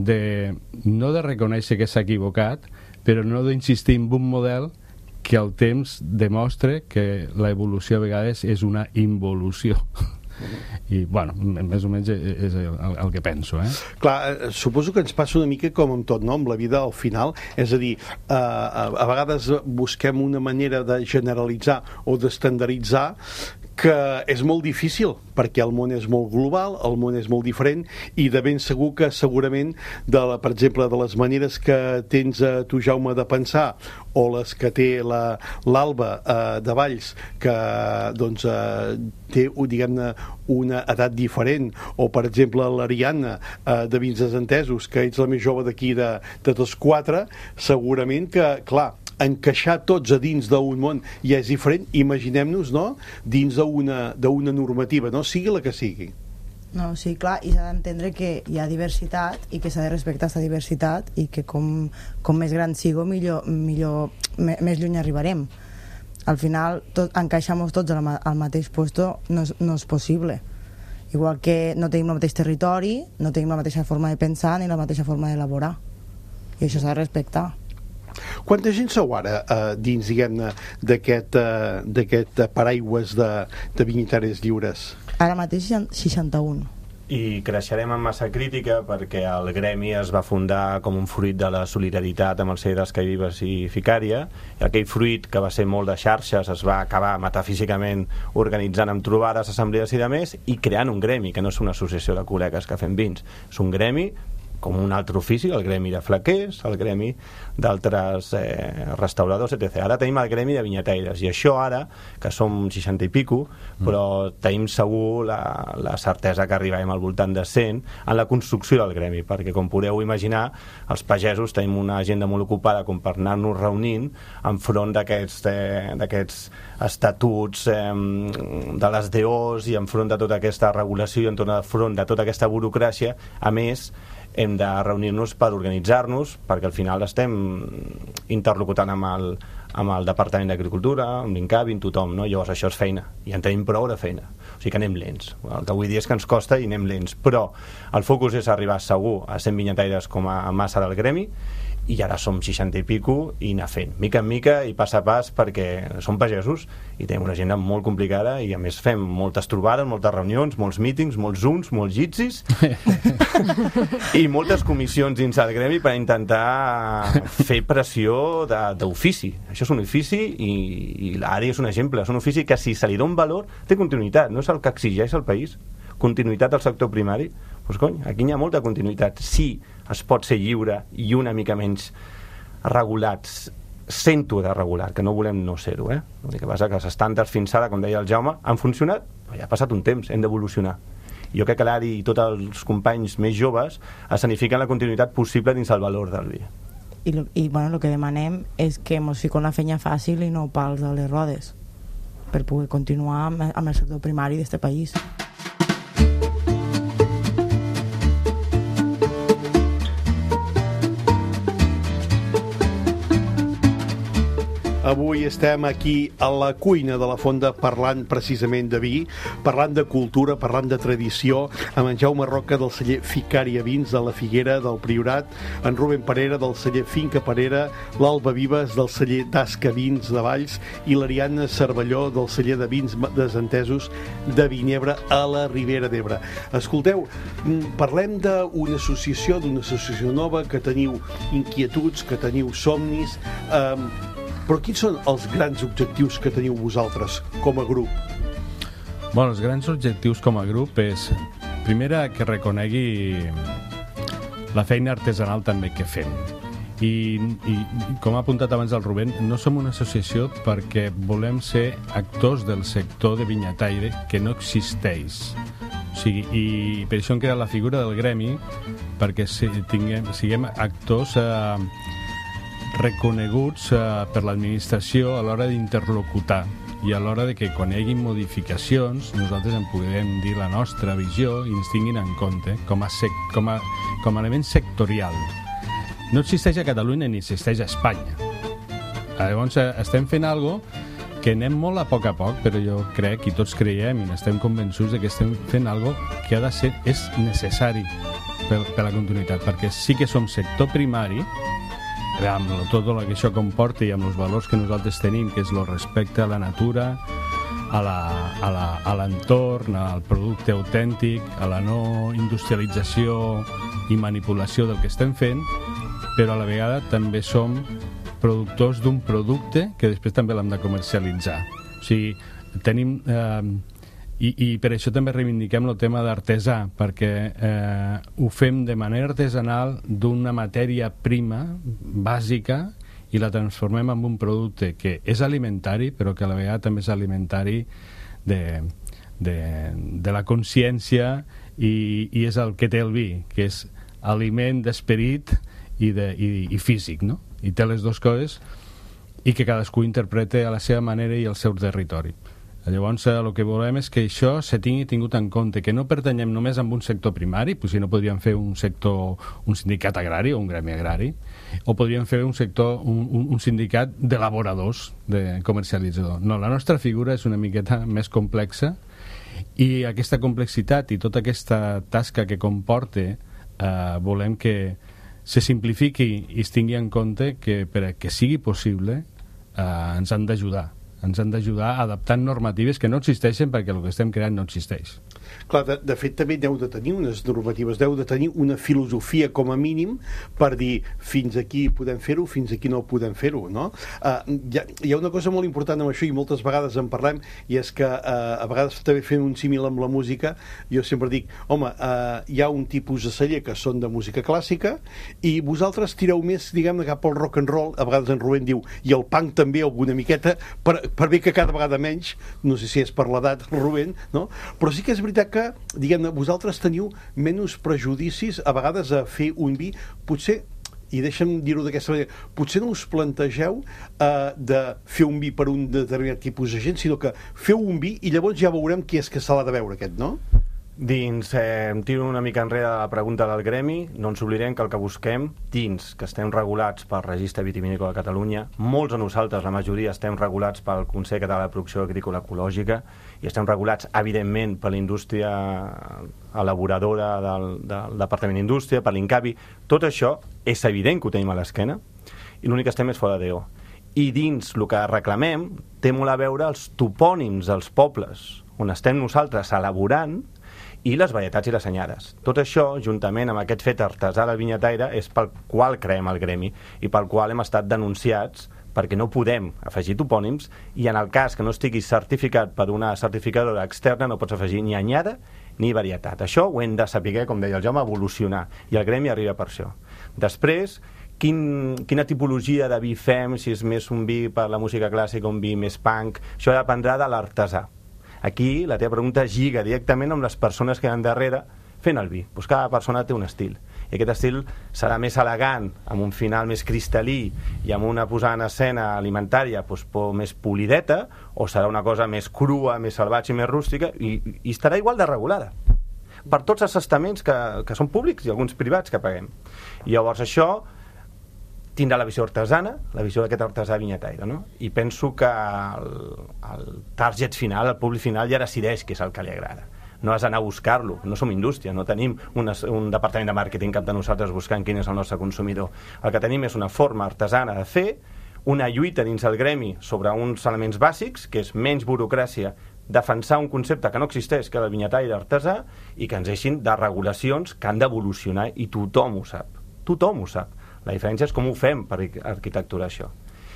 no de reconèixer que s'ha equivocat, però no d'insistir en un model que el temps demostre que l'evolució a vegades és una involució. I, bueno, més o menys és el que penso, Clar, suposo que ens passa una mica com amb tot, no?, amb la vida al final, és a dir, a vegades busquem una manera de generalitzar o d'estandarditzar que és molt difícil, perquè el món és molt global, el món és molt diferent, i de ben segur que segurament, per exemple, de les maneres que tens tu, Jaume, de pensar, o les que té l'Alba de Valls, que doncs té, diguem-ne, una edat diferent, o per exemple l'Ariadna de Vins Desentesos, que ets la més jove d'aquí de tots quatre, segurament que, clar, encaixar tots a dins d'un món ja és diferent. Imaginem-nos, no?, dins d'una normativa, no?, sigui la que sigui. No, sí, clar, i s'ha d'entendre que hi ha diversitat i que s'ha de respectar aquesta diversitat, i que com més gran sigo, més lluny arribarem. Al final, encaixar-nos tots al mateix puesto no és possible. Igual que no tenim el mateix territori, no tenim la mateixa forma de pensar ni la mateixa forma d'elaborar. I això s'ha de respectar. Quanta gent sou ara dins, diguem-ne, d'aquest paraigües de vinyataires lliures? Ara mateix 61. I creixerem en massa crítica perquè el gremi es va fundar com un fruit de la solidaritat amb els cedres Caivives i Ficària, i aquell fruit, que va ser molt de xarxes, es va acabar metafísicament organitzant amb trobades, assemblees i demés, i creant un gremi, que no és una associació de col·legues que fem vins, és un gremi com un altre ofici, el gremi de flaquers, el gremi d'altres restauradors, etc. Ara tenim el gremi de vinyataires, i això ara, que som 60 i pico, però tenim segur la certesa que arribarem al voltant de 100 en la construcció del gremi, perquè com podeu imaginar, els pagesos tenim una agenda molt ocupada com per anar-nos reunint enfront d'aquests estatuts de les DOs i enfront de tota aquesta regulació i enfront de tota aquesta burocràcia. A més, hem de reunir-nos per organitzar-nos, perquè al final estem interlocutant amb el Departament d'Agricultura, amb l'INCAVI, amb tothom, no? Llavors això és feina, i en tenim prou de feina, o sigui que anem lents. El que vull dir és que ens costa i anem lents, però el focus és arribar segur a 100 vinyataires com a massa del gremi, i ara som 60 i pico i anar fent, mica en mica i pas a pas, perquè som pagesos i tenim una agenda molt complicada, i a més fem moltes trobades, moltes reunions, molts mítings, molts Zooms, molts Jitsis i moltes comissions dins del gremi per intentar fer pressió d'ofici. Això és un ofici, i l'àrea és un exemple, és un ofici que, si se li dona valor, té continuïtat, no és el que exigeix el país. Continuïtat al sector primari, doncs cony, aquí hi ha molta continuïtat. Sí, es pot ser lliure i una mica menys regulats. Sento de regular, que no volem no ser-ho, L'únic que passa que els estàndards fins ara, com deia el Jaume, han funcionat, però ja ha passat un temps, hem d'evolucionar. Jo crec que l'Ari i tots els companys més joves escenifiquen la continuïtat possible dins el valor del vi. I bueno, el que demanem és que ens fiquem la feina fàcil i no pals a les rodes, per poder continuar amb el sector primari d'aquest país. Avui estem aquí a la cuina de la Fonda parlant precisament de vi, parlant de cultura, parlant de tradició, amb en Jaume Roca del celler Ficària Vins de la Figuera del Priorat, en Rubén Parera del celler Finca Parera, l'Alba Vives del celler Tasca Vins de Valls i l'Ariadna Cervelló del celler de Vins Desentesos de Vinebre a la Ribera d'Ebre. Escolteu, parlem d'una associació nova, que teniu inquietuds, que teniu somnis, però quins són els grans objectius que teniu vosaltres com a grup? Bueno, els grans objectius com a grup és, primera, que reconegui la feina artesanal també que fem. I com ha apuntat abans el Rubén, no som una associació perquè volem ser actors del sector de vinyataire que no existeix. O sigui, i per això hem creat la figura del gremi, perquè siguem actors reconeguts per l'administració a l'hora d'interlocutar i a l'hora de que quan hi hagi modificacions nosaltres en puguem dir la nostra visió i ens tinguin en compte com a element sectorial. No existeix a Catalunya ni existeix a Espanya. Llavors estem fent alguna cosa que anem molt a poc, però jo crec, i tots creiem, i estem convençuts de que estem fent alguna cosa que ha de ser, és necessari per la continuïtat, perquè sí que som sector primari, amb tot el que això comporta i amb els valors que nosaltres tenim, que és el respecte a la natura, a l'entorn, al producte autèntic, a la no industrialització i manipulació del que estem fent, però a la vegada també som productors d'un producte que després també l'hem de comercialitzar. O sigui, tenim... I per això també reivindiquem el tema d'artesà, perquè ho fem de manera artesanal d'una matèria prima bàsica i la transformem en un producte que és alimentari, però que a la vegada també és alimentari de la consciència i és el que té el vi, que és aliment d'esperit i físic, no? I té les dues coses i que cadascú interpreta a la seva manera i al seu territori. Llavors, el que volem és que això se tingui tingut en compte, que no pertanyem només a un sector primari, pues si no podríem fer un sindicat agrari o un gremi agrari, o podríem fer un sindicat d'elaboradors, de comercialitzador. No, la nostra figura és una miqueta més complexa i aquesta complexitat i tota aquesta tasca que comporta volem que se simplifiqui i es tingui en compte que perquè sigui possible ens han d'ajudar adaptant normatives que no existeixen perquè el que estem creant no existeix. Clar, de fet també heu de tenir unes normatives, heu de tenir una filosofia com a mínim per dir fins aquí podem fer-ho, fins aquí no podem fer-ho, no? Hi ha una cosa molt important amb això i moltes vegades en parlem, i és que a vegades també fent un símil amb la música, jo sempre dic, home, hi ha un tipus de celler que són de música clàssica i vosaltres tireu més, diguem-ne, cap al rock and roll. A vegades en Rubén diu, i el punk també alguna miqueta, per bé que cada vegada menys, no sé si és per l'edat, Rubén, no? Però sí que és veritat que, diguem-ne, vosaltres teniu menys prejudicis a vegades a fer un vi, potser, i deixa'm dir-ho d'aquesta manera, potser no us plantegeu de fer un vi per un determinat tipus de gent, sinó que feu un vi i llavors ja veurem qui és que se l'ha de veure aquest, no? Em tiro una mica enrere de la pregunta del gremi. No ens oblidem que el que busquem dins, que estem regulats pel Registre Vitivinícola de Catalunya, molts de nosaltres, la majoria, estem regulats pel Consell Català de Producció Agrícola Ecològica i estem regulats, evidentment, per la indústria elaboradora del Departament d'Indústria, per l'INCAVI. Tot això és evident que ho tenim a l'esquena i l'únic que estem és fora d'EO. I dins el que reclamem té molt a veure els topònims dels pobles on estem nosaltres elaborant i les varietats i les anyades. Tot això, juntament amb aquest fet artesà del vinyataire, és pel qual creem el gremi i pel qual hem estat denunciats perquè no podem afegir topònims i en el cas que no estigui certificat per una certificadora externa no pots afegir ni anyada ni varietat. Això ho hem de saber, com deia el Jaume, evolucionar i el gremi arriba per això. Després, quina tipologia de vi fem, si és més un vi per la música clàssica, un vi més punk, això dependrà de l'artesà. Aquí la teva pregunta lliga directament amb les persones que hi ha darrere fent el vi. Pues cada persona té un estil i aquest estil serà més elegant, amb un final més cristal·lí i amb una posada en escena alimentària més polideta, o serà una cosa més crua, més salvatge i més rústica i estarà igual de regulada per tots els estaments que són públics i alguns privats que paguem. I llavors això tindrà la visió artesana, la visió d'aquest artesà vinyataire, no? I penso que el target final, el públic final, ja decideix què és el que li agrada. No has d'anar a buscar-lo, no som indústria, no tenim un departament de màrqueting cap de nosaltres buscant quin és el nostre consumidor. El que tenim és una forma artesana de fer, una lluita dins el gremi sobre uns elements bàsics, que és menys burocràcia, defensar un concepte que no existeix, que és el vinyataire artesà, i que ens deixin de regulacions que han d'evolucionar, i tothom ho sap. Tothom ho sap. La diferència és com ho fem per arquitecturar això.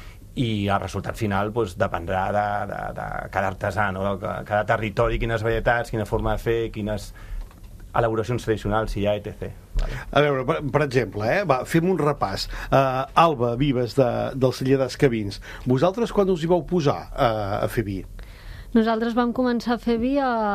I el resultat final dependrà de cada artesà, no? Cada territori, quines varietats, quina forma de fer, quines elaboracions tradicionals hi ha, etc. A veure, per exemple, fem un repàs. Alba Vives, del celler d'Escavins. Vosaltres quan us hi vau posar a fer vi? Nosaltres vam començar a fer vi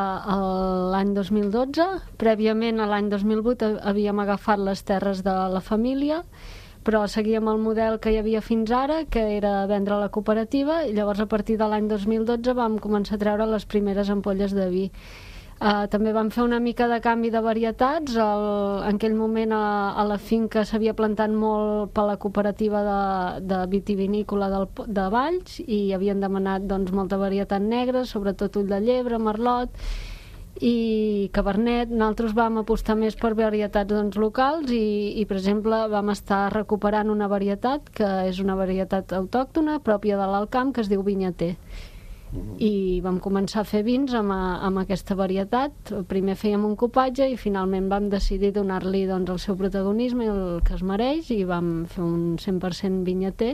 l'any 2012. Prèviament, a l'any 2008, havíem agafat les terres de la família, però seguíem el model que hi havia fins ara, que era vendre a la cooperativa, i llavors a partir de l'any 2012 vam començar a treure les primeres ampolles de vi. També vam fer una mica de canvi de varietats. En aquell moment a la finca s'havia plantat molt per la cooperativa de vitivinícola de Valls i havien demanat doncs, molta varietat negra, sobretot ull de llebre, merlot i cabernet. Nosaltres vam apostar més per varietats doncs, locals i per exemple vam estar recuperant una varietat que és una varietat autòctona pròpia de l'Alt Camp que es diu Vinyater i vam començar a fer vins amb aquesta varietat. Primer fèiem un copatge i finalment vam decidir donar-li doncs, el seu protagonisme i el que es mereix i vam fer un 100% vinyater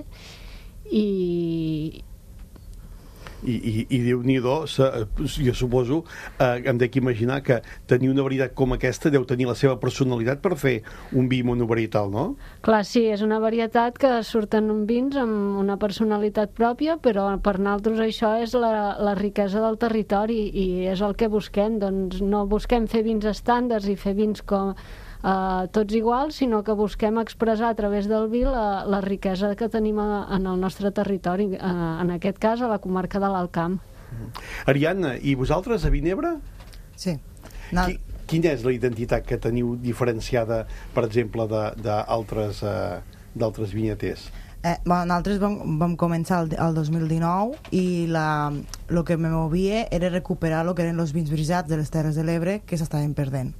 i Déu-n'hi-do, jo suposo, em dec imaginar que tenir una varietat com aquesta deu tenir la seva personalitat per fer un vi monovarietal, no? Clar, sí, és una varietat que surten vins amb una personalitat pròpia, però per nosaltres això és la riquesa del territori i és el que busquem, doncs no busquem fer vins estàndards i fer vins com tots iguals, sinó que busquem expressar a través del vi la riquesa que tenim en el nostre territori, en aquest cas a la comarca de l'Alt Camp. Ariadna, i vosaltres a Vinebre? Sí. Quina és la identitat que teniu diferenciada, per exemple, d'altres vinyaters? Nosaltres vam començar el 2019 i el que me movia era recuperar el que eren els vins brisats de les Terres de l'Ebre que s'estaven perdent.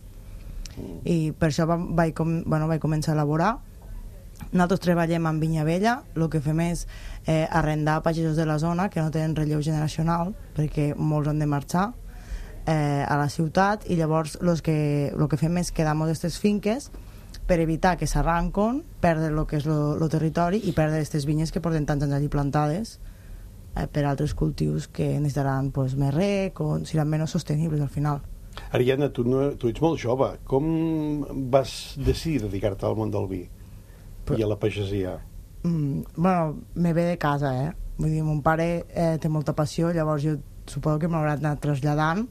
I per això vaig començar a elaborar. Nosaltres treballem amb vinya vella, el que fem és arrendar pagesos de la zona que no tenen relleu generacional perquè molts han de marxar a la ciutat i llavors el que fem és quedar-nos aquestes finques per evitar que s'arranquen, perdre el que és el territori i perdre aquestes vinyes que porten tants anys allí plantades per altres cultius que necessitaran més rec o seran menys sostenibles al final. Ariadna, tu ets molt jove. Com vas decidir dedicar-te al món del vi i a la pagesia? Me ve de casa, Vull dir, mon pare té molta passió, llavors jo suposo que m'haurà anat traslladant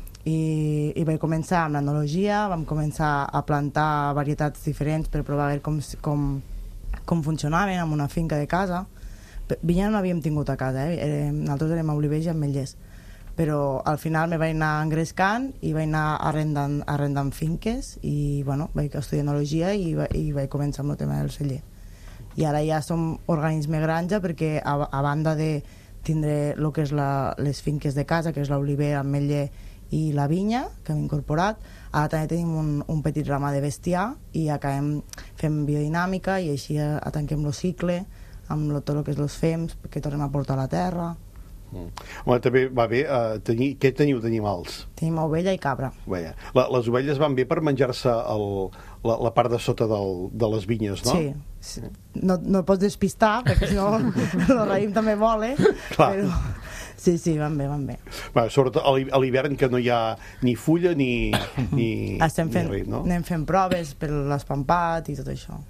i vaig començar amb l'enologia, vam començar a plantar varietats diferents per provar a veure com funcionaven en una finca de casa. Vinya no havíem tingut a casa, nosaltres érem a olivers i ametllers, però al final me vaig anar engrescant i vaig anar arrendant finques i vaig estudiar enologia i vaig començar amb el tema del celler. I ara ja som organisme granja perquè a banda de tindre el que és les finques de casa, que és l'oliver, l'ametller i la vinya que hem incorporat, ara també tenim un petit ramà de bestiar i acabem fent biodinàmica i així tanquem el cicle amb tot el que és els fems que tornem a portar a la terra. Home, també va bé què teniu d'animals? Tenim ovella i cabra. Les ovelles van bé per menjar-se la part de sota de les vinyes, no? Sí. No pots despistar perquè si no el raïm també vola, però sí, van bé. Sobretot a l'hivern que no hi ha ni fulla ni res, no? Anem fent proves per l'espampat i tot això.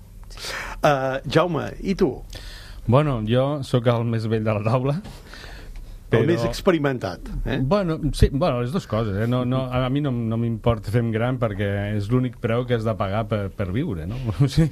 Jaume, i tu? Bueno, jo sóc el més vell de la taula. El més experimentat, Sí, les dues coses, a mi no m'importa fer-me gran perquè és l'únic preu que has de pagar per viure, no?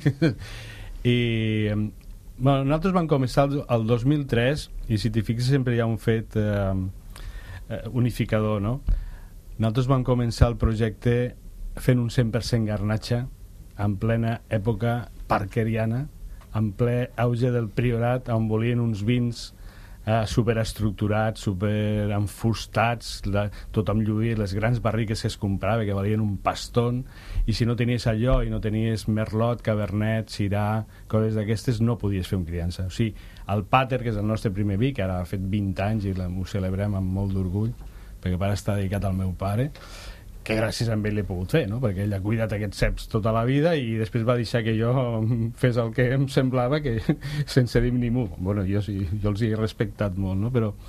I nosaltres vam començar el 2003 i si t'hi fixes sempre hi ha un fet unificador, no? Nosaltres vam començar el projecte fent un 100% garnatxa en plena època parkeriana, en ple auge del Priorat, on volien uns vins superestructurats, superenfustats, tot amb lluir, les grans barriques que es comprava, que valien un pastón, i si no tenies allò i no tenies merlot, cabernet, syrah, coses d'aquestes, no podies fer un criança. O sigui, el Pater, que és el nostre primer vi, que ara ha fet 20 anys i ho celebrem amb molt d'orgull, perquè pare està dedicat al meu pare, que gràcies a ell l'he pogut fer, no? Perquè ell ha cuidat aquests ceps tota la vida i després va deixar que jo fes el que em semblava, que sense dir ni mu. Bueno, jo els he respectat molt, no? Però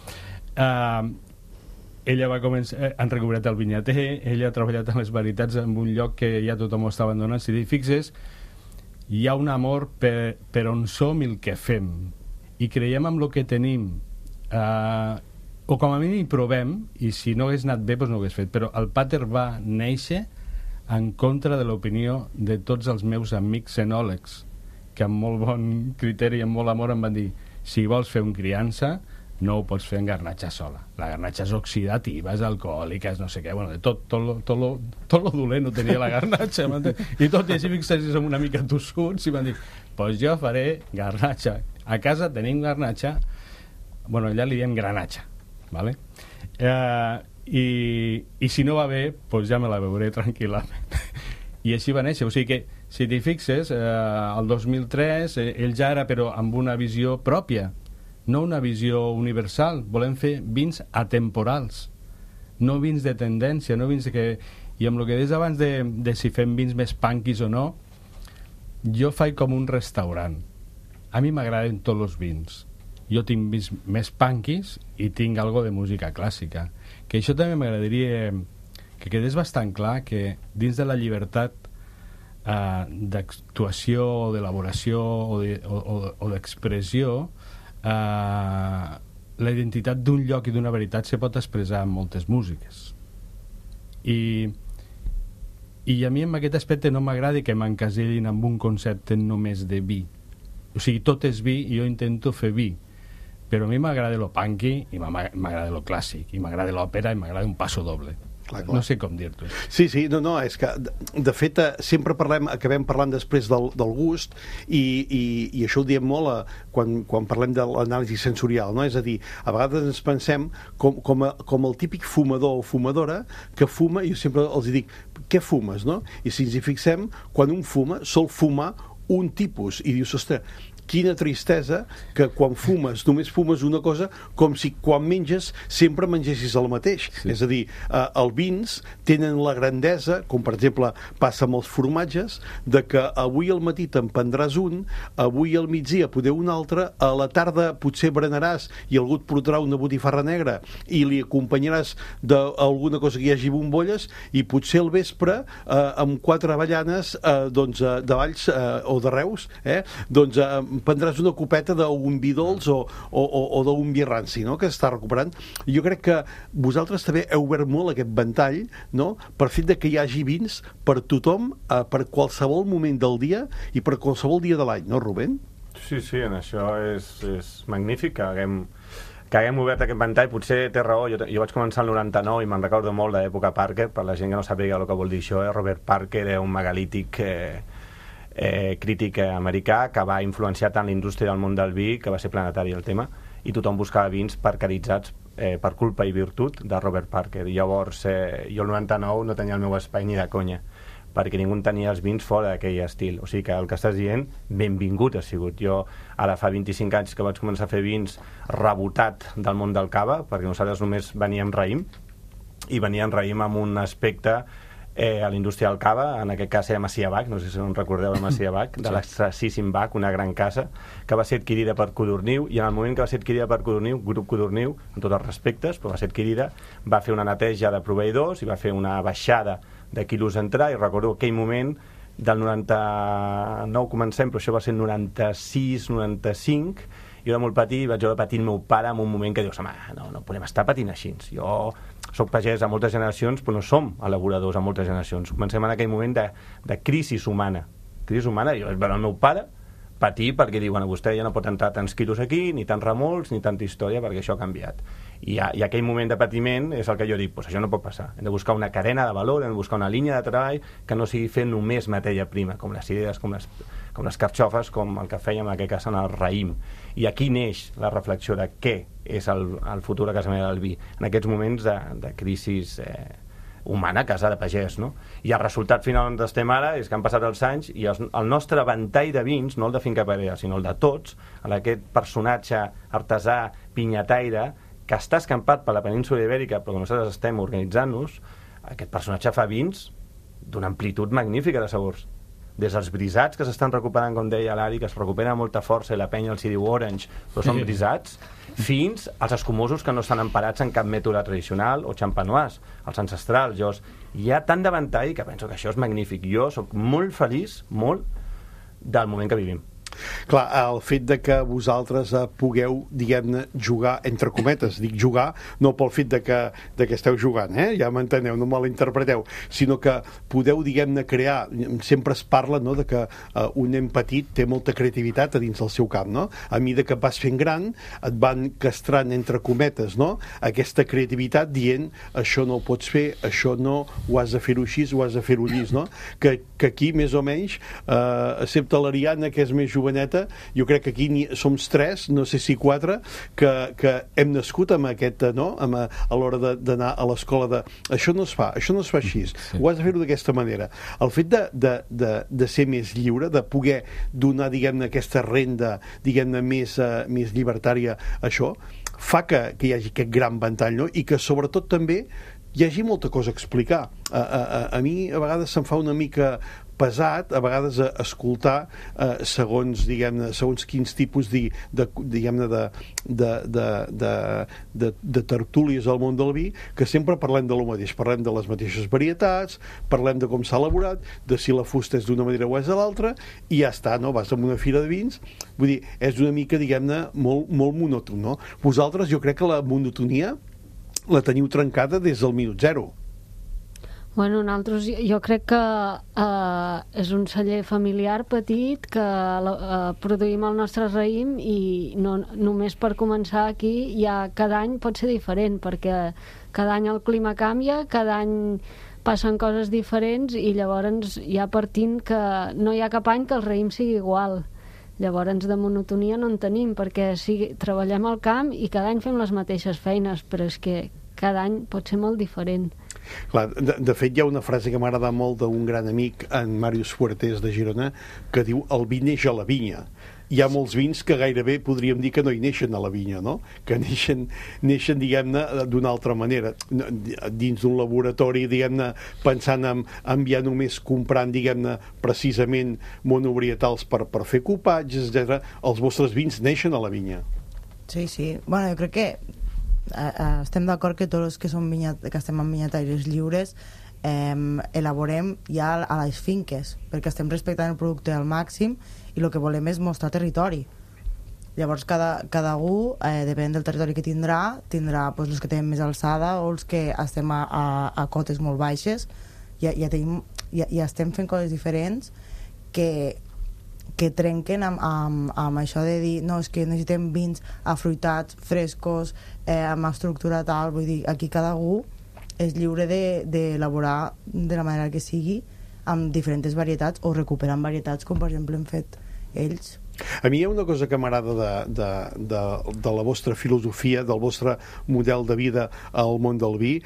ella va començar, han recuperat el vinyater, ella ha treballat en les varietats en un lloc que ja tothom ho està abandonant. Si t'hi fixes, hi ha un amor per on som i el que fem. I creiem en el que tenim, o com a mínim hi provem, i si no hagués anat bé doncs no ho hagués fet, però el Pater va néixer en contra de l'opinió de tots els meus amics enòlegs que amb molt bon criteri i amb molt amor em van dir, si vols fer un criança no ho pots fer en garnatxa sola, la garnatxa és oxidativa, és alcohòlica, és no sé què, bueno, tot lo dolent ho tenia la garnatxa, i tot i així fixessis amb una mica tossuts i van dir, pues jo faré garnatxa, a casa tenim garnatxa, bueno, allà li diem granatxa, vale? I si no va bé, pues ja me la beuré tranquil·lament. I així va néixer, o sigui que si t'hi fixes, el 2003 ell ja era però amb una visió pròpia, no una visió universal, volem fer vins atemporals, no vins de tendència, no vins que... I amb el que deies abans de si fem vins més punkies o no, jo faig com un restaurant. A mi m'agraden tots els vins. Jo tinc vins més punkies i tinc algo de música clàssica. Que això també m'agradaria que quedés bastant clar que dins de la llibertat d'actuació o d'elaboració o d'expressió, la identitat d'un lloc i d'una veritat se pot expressar en moltes músiques. I a mi en aquest aspecte no m'agrada que m'encasellin amb un concepte només de vi. O sigui, tot és vi i jo intento fer vi, però a mi m'agrada lo punky i m'agrada lo clàssic i m'agrada l'òpera i m'agrada un passo doble. Clar. No sé com dir-t'ho. Sí, no, és que de fet sempre acabem parlant després del gust i això ho diem molt quan parlem de l'anàlisi sensorial, no? És a dir, a vegades ens pensem com el típic fumador o fumadora que fuma, i jo sempre els dic, què fumes, no? I si ens hi fixem, quan un fuma, sol fumar un tipus, i dius, ostres, quina tristesa que quan fumes només fumes una cosa, com si quan menges sempre mengessis el mateix. Sí. És a dir, els vins tenen la grandesa, com per exemple passa amb els formatges, de que avui al matí te'n prendràs un, avui al migdia poder un altre, a la tarda potser berenaràs i algú et portarà una botifarra negra i li acompanyaràs d'alguna cosa que hi hagi bombolles, i potser al vespre amb 4 avellanes de Valls o de Reus, doncs prendràs una copeta d'un vi dolç o d'un vi ranci, no?, que s'està recuperant. Jo crec que vosaltres també heu obert molt aquest ventall, no?, per fet de que hi hagi vins per tothom, per qualsevol moment del dia i per qualsevol dia de l'any, no, Rubén? Sí, en això és magnífic que haguem obert aquest ventall. Potser té raó, jo vaig començar el 99 i me'n recordo molt d'època Parker. Per la gent que no sàpiga el que vol dir això, Robert Parker era un megalític crític americà que va influenciar tant la indústria del món del vi, que va ser planetari el tema, i tothom buscava vins parkeritzats per culpa i virtut de Robert Parker. I llavors jo el 99 no tenia el meu espai ni de conya, perquè ningú tenia els vins fora d'aquell estil. O sigui que el que estàs dient, benvingut ha sigut. Jo ara fa 25 anys que vaig començar a fer vins, rebotat del món del cava, perquè nosaltres només veníem raïm, i veníem raïm amb un aspecte a la indústria del cava, en aquest cas era Masia Bach, no sé si no en recordeu de Masia Bach, de l'extracíssim Bach, una gran casa, que va ser adquirida per Codorniu, i en el moment que va ser adquirida per Codorniu, Grup Codorniu, amb tots els respectes, però va ser adquirida, va fer una neteja de proveïdors i va fer una baixada de quilos a entrar, i recordo aquell moment del 99 comencem, però això va ser el 96, 95, jo era molt petit, vaig veure patir el meu pare en un moment que dius, home, no podem estar patint així. Jo soc pagès a moltes generacions, però no som elaboradors a moltes generacions. Comencem en aquell moment de crisi humana. Crisi humana, jo vaig veure el meu pare patir perquè diu, bueno, vostè ja no pot entrar tants quilos aquí, ni tants remolcs, ni tanta història, perquè això ha canviat. I aquell moment de patiment és el que jo dic, doncs això no pot passar. Hem de buscar una cadena de valor, hem de buscar una línia de treball que no sigui fer només matèria prima, com les idees, com les carxofes, com el que fèiem en aquest cas en el raïm. I aquí neix la reflexió de què és el futur a casa meva del vi, en aquests moments de crisi humana, casa de pagès, no? I el resultat final on estem ara és que han passat els anys i el nostre ventall de vins, no el de Finca Parera, sinó el de tots, en aquest personatge artesà, pinyataire, que està escampat per la península ibèrica, però que nosaltres estem organitzant-nos, aquest personatge fa vins d'una amplitud magnífica de sabors. Des dels brisats, que s'estan recuperant, com deia l'Ari, que es recuperen amb molta força i la penya els hi diu orange, però són brisats, fins als escumosos que no estan emparats en cap mètode tradicional, o xampanois, els ancestrals. Hi ha tant de ventall que penso que això és magnífic. Jo sóc molt feliç, molt, del moment que vivim. Clar, el fet de que vosaltres pugueu, diguem-ne, jugar, entre cometes, dic jugar, no pel fet de que esteu jugant, ja m'enteneu, no malinterpreteu, sinó que podeu, diguem-ne, crear, sempre es parla, no?, de que un nen petit té molta creativitat a dins del seu camp, no? A mesura que vas fent gran, et van castrant, entre cometes, no?, aquesta creativitat dient, això no ho pots fer, això no, ho has de fer-ho així, ho has de fer-ho llis, no? Que aquí, més o menys, excepte l'Ariadna, que és més joveneta, jo crec que aquí som 3, no sé si 4, que hem nascut amb aquest, no?, a l'hora d'anar a l'escola de això no es fa així, ho has de fer-ho d'aquesta manera. El fet de ser més lliure, de poder donar, diguem-ne, aquesta renda, diguem-ne, més llibertària, això, fa que hi hagi aquest gran ventall, no?, i que sobretot també hi hagi molta cosa a explicar. A mi a vegades se'm fa una mica pesat, a vegades escoltar segons quins tipus de tertúlies al món del vi, que sempre parlem de lo mateix, parlem de les mateixes varietats, parlem de com s'ha elaborat, de si la fusta és d'una manera o és de l'altra, i ja està, no? Vas a una fira de vins, vull dir, és una mica, diguem-ne, molt monòton, no? Vosaltres, jo crec que la monotonia la teniu trencada des del minut zero. Bueno, nosaltres, jo crec que és un celler familiar petit que produïm el nostre raïm i no, només per començar aquí cada any pot ser diferent perquè cada any el clima canvia, cada any passen coses diferents i llavors ja partint que no hi ha cap any que el raïm sigui igual. Llavors de monotonia no en tenim perquè treballem al camp i cada any fem les mateixes feines, però és que cada any pot ser molt diferent. Clar, de fet hi ha una frase que m'agrada molt d'un gran amic, en Màrius Fuertes de Girona, que diu el vi neix a la vinya. Hi ha molts vins que gairebé podríem dir que no hi neixen a la vinya, no? Que neixen diguem-ne, d'una altra manera, dins d'un laboratori, diguem-ne, pensant en ja només comprant, diguem-ne, precisament monobrietals per fer copatges, etc. Els vostres vins neixen a la vinya. Sí. Bueno, jo crec que estem d'acord que tots els que estem en vinyataires lliures elaborem ja a les finques, perquè estem respectant el producte al màxim i el que volem és mostrar territori. Llavors cada un, depèn del territori que tindrà doncs, els que tenen més alçada o els que estem a cotes molt baixes, ja estem fent coses diferents que trenquen amb això de dir no, és que necessitem vins afruitats, frescos, amb estructura tal, vull dir, aquí cada un és lliure d'elaborar de la manera que sigui amb diferents varietats o recuperant varietats com per exemple hem fet ells. A mi hi ha una cosa que m'agrada de la vostra filosofia, del vostre model de vida al món del vi,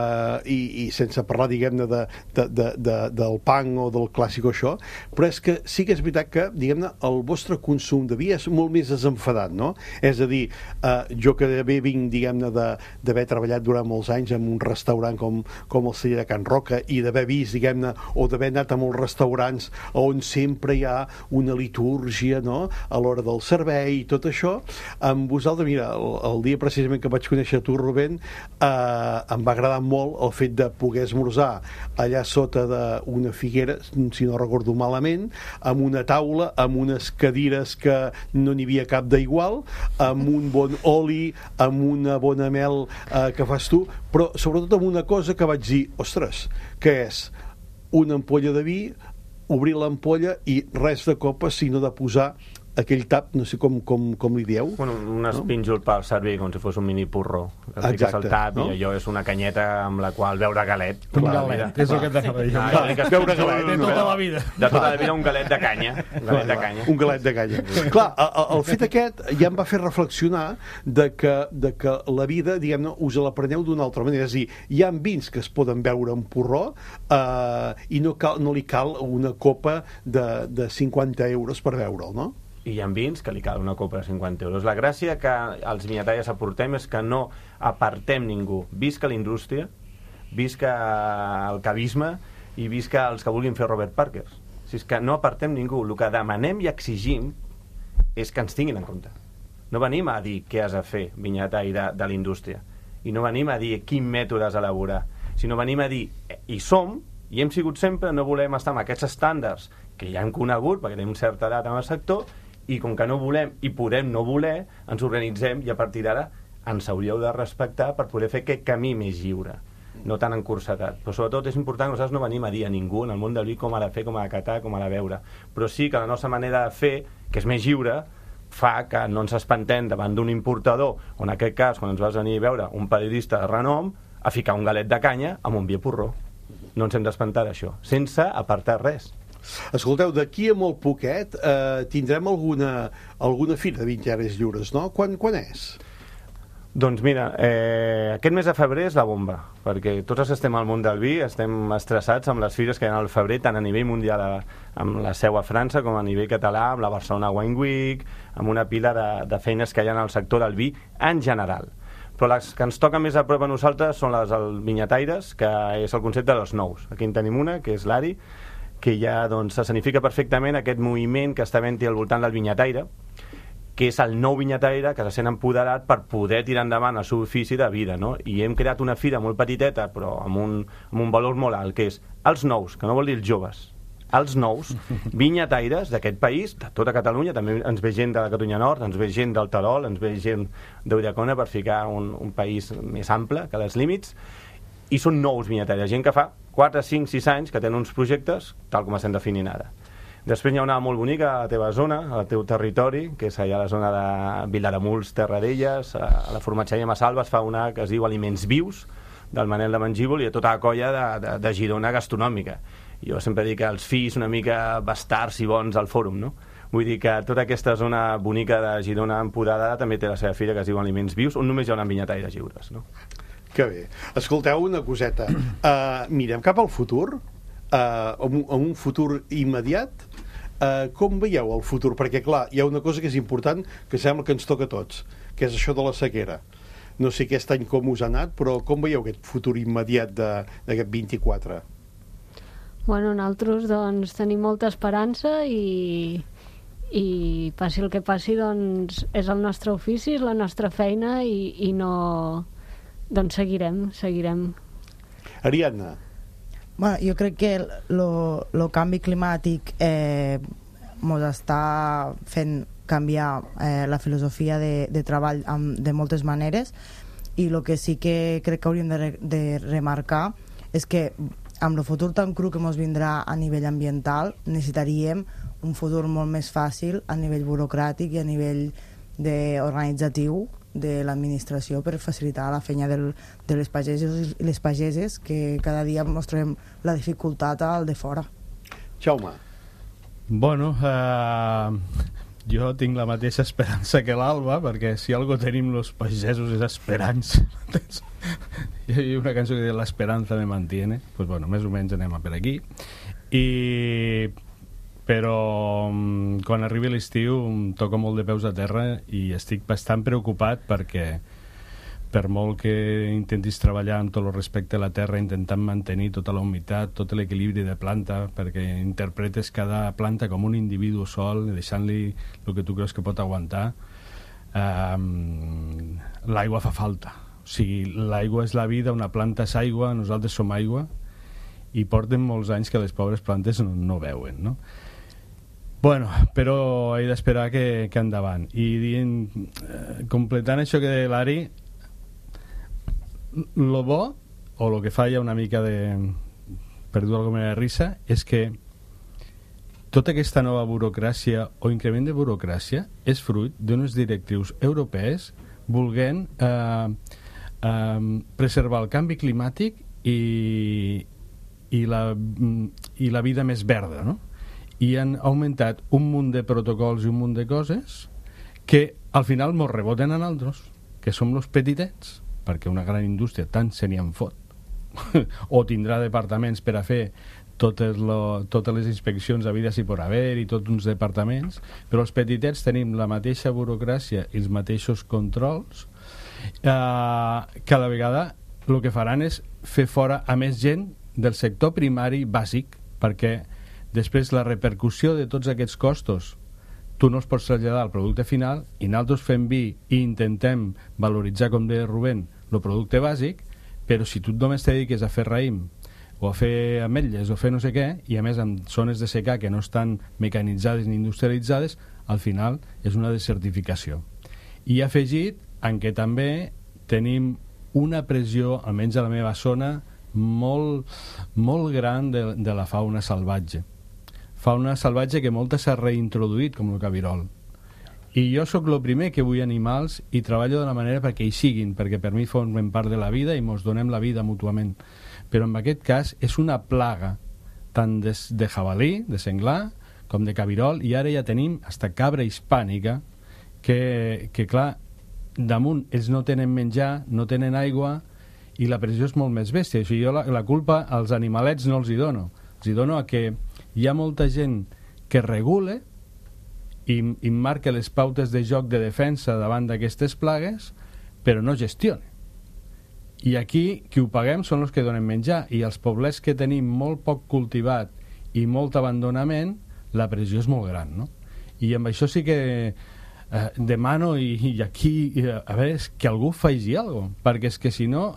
i sense parlar, diguem-ne, del punk o del clàssic o això, però és que sí que és veritat que, diguem-ne, el vostre consum de vi és molt més desenfadat, no? És a dir, jo que bé vinc, diguem-ne, d'haver treballat durant molts anys en un restaurant com el celler de Can Roca i d'haver vist, diguem-ne, o d'haver anat a molts restaurants on sempre hi ha una litúrgia, no?, a l'hora del servei i tot això, amb vosaltres, mira, el dia precisament que vaig conèixer tu, Rubén, em va agradar molt el fet de poder esmorzar allà sota d'una figuera, si no recordo malament, amb una taula, amb unes cadires que no n'hi havia cap d'igual, amb un bon oli, amb una bona mel que fas tu, però sobretot amb una cosa que vaig dir, ostres, que és una ampolla de vi, obrir l'ampolla i res de copa, sinó de posar aquell tap, no sé com li dieu. Bueno, un espínjol per servir, com si fos un mini porro. Fiques el tap, no? I allò és una canyeta amb la qual beure galet. Un galet, és el que t'anava a dir. Beure galet. De tota la vida. De tota la vida un galet de canya. Un galet de canya. Clar, el fet aquest ja em va fer reflexionar de que la vida, diguem-ne, us la preneu d'una altra manera. És a dir, hi ha vins que es poden beure en porró i no li cal una copa de 50 euros per beure'l, no? I hi ha vins que li cal una copa de 50 euros. La gràcia que els vinyataires aportem és que no apartem ningú. Visca la indústria, visca el cabisme i visca els que vulguin fer Robert Parker. Si és que no apartem ningú. El que demanem i exigim és que ens tinguin en compte. No venim a dir què has de fer, vinyataire de la indústria. I no venim a dir quin mètode has d'elaborar. Sinó venim a dir, i som, i hem sigut sempre, no volem estar amb aquests estàndards que ja hem conegut, perquè tenim certa edat en el sector, i com que no volem i podem no voler, ens organitzem i a partir d'ara ens hauríeu de respectar per poder fer aquest camí més lliure, no tan encursetat. Però sobretot és important que nosaltres no venim a dir a ningú en el món del vi com ha de fer, com ha de catar, com ha de beure, però sí que la nostra manera de fer, que és més lliure, fa que no ens espantem davant d'un importador, o en aquest cas, quan ens vas venir a veure un periodista de renom, a ficar un galet de canya amb un vi a porró. No ens hem d'espantar d'això, sense apartar res. Escolteu, d'aquí a molt poquet tindrem alguna fira de vinyateres lliures, no? Quan és? Doncs mira, aquest mes de febrer és la bomba, perquè tots els que estem al món del vi estem estressats amb les fires que hi ha al febrer, tant a nivell mundial amb la seu a França com a nivell català, amb la Barcelona Wine Week, amb una pila de feines que hi ha en el sector del vi en general. Però les que ens toquen més a prop a nosaltres són les del Vinyataires, que és el concepte dels nous. Aquí en tenim una, que és l'Ari, que ja doncs, escenifica perfectament aquest moviment que està havent-hi al voltant del vinyataire, que és el nou vinyataire que se sent empoderat per poder tirar endavant el seu ofici de vida, no? I hem creat una fira molt petiteta, però amb un valor molt alt, que és els nous, que no vol dir els joves, els nous vinyataires d'aquest país, de tota Catalunya. També ens ve gent de la Catalunya Nord, ens ve gent del Terol, ens ve gent d'Ulldecona, per ficar un país més ample que els límits, i són nous vinyataires, gent que fa 4, 5, 6 anys que tenen uns projectes tal com estem definint ara. Després n'hi ha una molt bonica a la teva zona, al teu territori, que és allà a la zona de Vilademuls, Terradelles, a la formatgeria Massalva es fa una que es diu Aliments Vius, del Manel de Mangívol, i a tota la colla de Girona gastronòmica. Jo sempre dic que els fills una mica bastards i bons al fòrum, no? Vull dir que tota aquesta zona bonica de Girona empoderada també té la seva fira que es diu Aliments Vius, on només hi haurà vinyataires lliures, no? Que bé. Escolteu una coseta. Mirem cap al futur, en un futur immediat. Com veieu el futur? Perquè, clar, hi ha una cosa que és important, que sembla que ens toca a tots, que és això de la sequera. No sé aquest any com us ha anat, però com veieu aquest futur immediat d'aquest 24? Bueno, nosaltres doncs, tenim molta esperança i passi el que passi, doncs, és el nostre ofici, és la nostra feina i no... Doncs seguirem. Ariadna? Bueno, jo crec que el canvi climàtic ens està fent canviar la filosofia de treball de moltes maneres, i el que sí que crec que hauríem de remarcar és que amb el futur tan cru que ens vindrà a nivell ambiental necessitaríem un futur molt més fàcil a nivell burocràtic i a nivell organitzatiu de l'administració per facilitar la feina de les pageses i les pageses, que cada dia mostrem la dificultat al de fora. Jaume? Bueno, jo tinc la mateixa esperança que l'Alba, perquè si algo tenim los pagesos és esperança. Hi ha una cançó que diu l'esperança me mantiene, pues bueno, més o menys anem per aquí. Però quan arribi l'estiu em toca molt de peus a terra i estic bastant preocupat, perquè per molt que intentis treballar amb tot el respecte a la terra, intentant mantenir tota la humitat, tot l'equilibri de planta, perquè interpretes cada planta com un individu sol, deixant-li el que tu creus que pot aguantar, l'aigua fa falta. O sigui, l'aigua és la vida, una planta és aigua, nosaltres som aigua, i porten molts anys que les pobres plantes no veuen, no? Bueno, però he d'esperar que endavant. I completant això que deia l'Ari, lo bo, o lo que fa ja una mica de, per dir alguna manera, de risa, és que tota aquesta nova burocràcia o increment de burocràcia és fruit d'unes directrius europees volent preservar el canvi climàtic i la vida més verda, no? I han augmentat un munt de protocols i un munt de coses que al final mos reboten a nosaltres, que som los petitets, perquè una gran indústria tant se n'hi en fot o tindrà departaments per a fer totes les inspeccions havides i por haver i tots uns departaments, però els petitets tenim la mateixa burocràcia i els mateixos controls, cada vegada el que faran és fer fora a més gent del sector primari bàsic, perquè després la repercussió de tots aquests costos tu no els pots traslladar al producte final, i nosaltres fem vi i intentem valoritzar, com deia Rubén, el producte bàsic, però si tu només te dediques a fer raïm o a fer ametlles o fer no sé què, i a més amb zones de secà que no estan mecanitzades ni industrialitzades, al final és una desertificació. I afegit en què també tenim una pressió, almenys a la meva zona, molt gran de la fauna salvatge. Fauna salvatge que molta s'ha reintroduït, com el cabirol. I jo sóc el primer que vull animals i treballo de la manera perquè hi siguin, perquè per mi formen part de la vida i mos donem la vida mútuament. Però en aquest cas és una plaga tant de jabalí, de senglar, com de cabirol, i ara ja tenim hasta cabra hispànica que clar, damunt ells no tenen menjar, no tenen aigua i la pressió és molt més bèstia. O sigui, jo la culpa als animalets no els hi dono. Els hi dono a que hi ha molta gent que regule i marca les pautes de joc de defensa davant d'aquestes plagues, però no gestiona. I aquí qui ho paguem són els que donen menjar, i els poblets que tenim molt poc cultivat i molt abandonament, la pressió és molt gran, no? I amb això sí que demano i aquí a veure, és que algú faci alguna cosa, perquè és que si no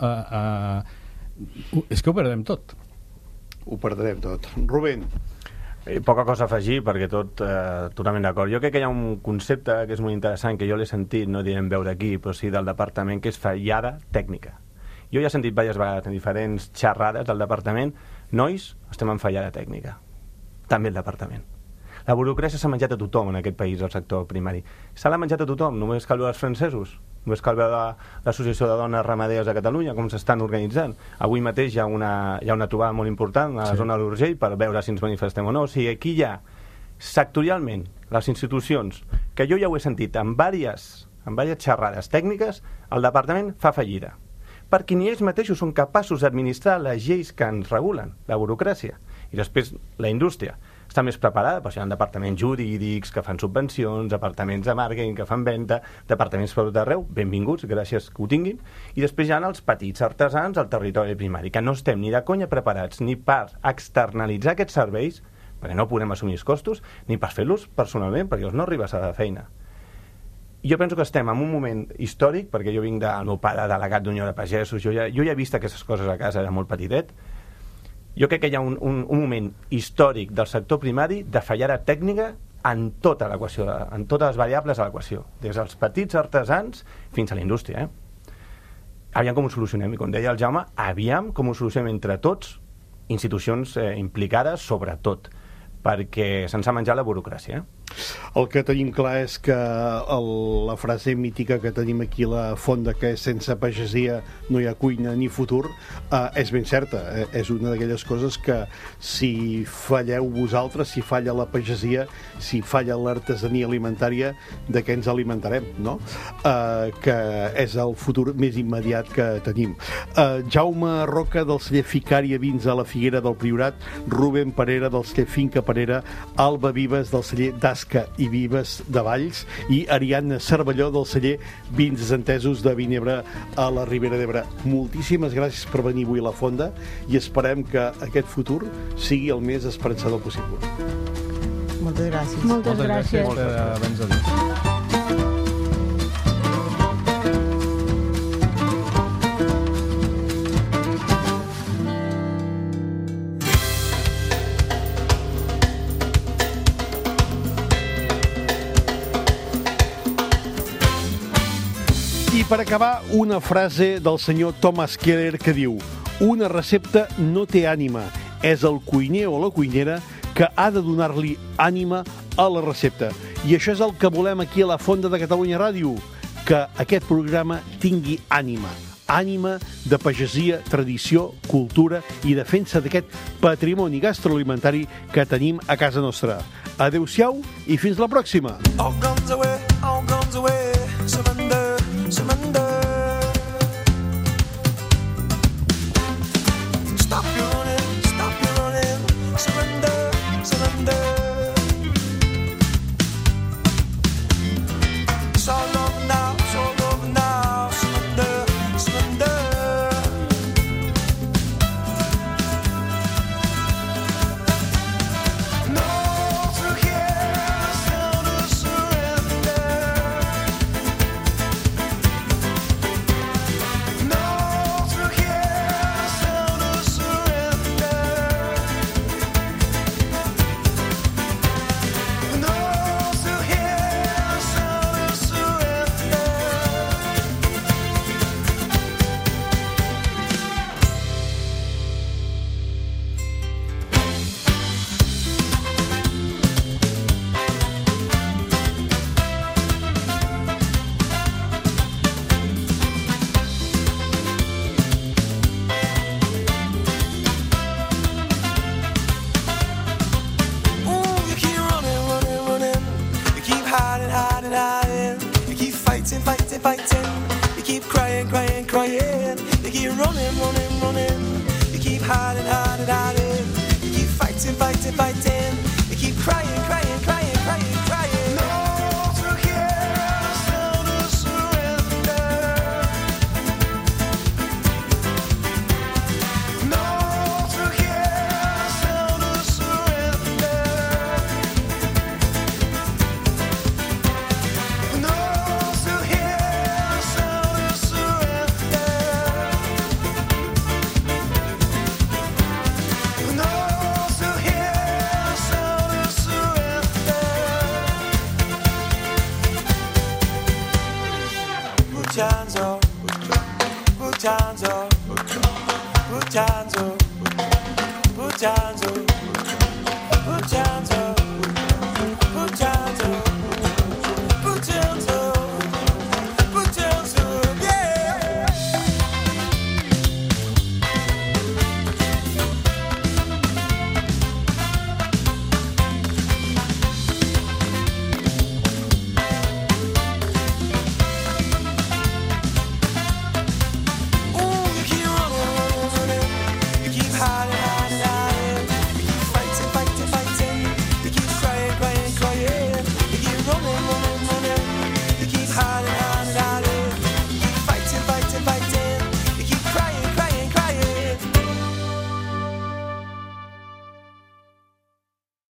és que ho perdem tot. Ho perdrem tot. Rubén. Poca cosa a afegir, perquè totalment d'acord. Jo crec que hi ha un concepte que és molt interessant, que jo l'he sentit, no direm veure aquí, però sí del departament, que és fallada tècnica. Jo ja he sentit diverses vegades en diferents xerrades del departament, nois, estem en fallada tècnica. També el departament. La burocràcia s'ha menjat a tothom en aquest país, el sector primari. Se l'ha menjat a tothom, només cal veure els francesos, només cal veure l'Associació de Dones Ramaderes de Catalunya, com s'estan organitzant. Avui mateix hi ha una trobada molt important a la zona de l'Urgell per veure si ens manifestem o no. O sigui, aquí hi ha sectorialment les institucions, que jo ja ho he sentit en diverses xerrades tècniques, el departament fa fallida. Perquè ni ells mateixos són capaços d'administrar les lleis que ens regulen, la burocràcia. I després la indústria està més preparada, però hi ha departaments jurídics que fan subvencions, departaments de màrqueting que fan venda, departaments per tot arreu, benvinguts, gràcies que ho tinguin, i després hi ha els petits artesans al territori primari, que no estem ni de conya preparats ni per externalitzar aquests serveis, perquè no podem assumir els costos, ni per fer-los personalment, perquè els no arriba a la feina. Jo penso que estem en un moment històric, perquè jo vinc del meu pare delegat d'Unió de Pagesos, jo ja he vist aquestes coses a casa, era molt petitet. Jo crec que hi ha un moment històric del sector primari de fallada tècnica en tota l'equació, en totes les variables de l'equació, des dels petits artesans fins a la indústria. Aviam com ho solucionem, i com deia el Jaume, aviam com ho solucionem entre tots, institucions implicades sobretot, perquè se'ns ha menjat la burocràcia. El que tenim clar és que la frase mítica que tenim aquí a la fonda, que és sense pagesia no hi ha cuina ni futur, és ben certa. És una d'aquelles coses que si falleu vosaltres, si falla la pagesia, si falla l'artesania alimentària, de què ens alimentarem, no? Que és el futur més immediat que tenim. Jaume Roca, del celler Ficària Vins a la Figuera del Priorat, Rubén Parera, del celler Finca Parera, Alba Vives, del celler d'Asca i Vives de Valls, i Ariadna Cervelló, del celler Vins Entesos de Vinebre a la Ribera d'Ebre. Moltíssimes gràcies per venir avui a la fonda i esperem que aquest futur sigui el més esperançador possible. Moltes gràcies. Moltes gràcies. Abans de dir. I per acabar, una frase del senyor Thomas Keller que diu: una recepta no té ànima, és el cuiner o la cuinera que ha de donar-li ànima a la recepta. I això és el que volem aquí a la Fonda de Catalunya Ràdio, que aquest programa tingui ànima. Ànima de pagesia, tradició, cultura i defensa d'aquest patrimoni gastroalimentari que tenim a casa nostra. Adéu-siau i fins la pròxima. All guns away, surrender, surrender. Stop your running, surrender, surrender. It's all over now, surrender, surrender. No, through here, sound of surrender. hiding, hiding. You keep fighting, fighting, fighting. You keep crying, crying, crying. You keep running, running, running. You keep hiding, hiding, hiding. You keep fighting, fighting, fighting. You keep crying, crying, crying, crying, crying. No to hear the sound of surrender. No to hear the sound of surrender. No to hear the sound of surrender. No to hear the sound of surrender. Put your hands up, put your hands up, put your hands up, put your hands up, put your hands up.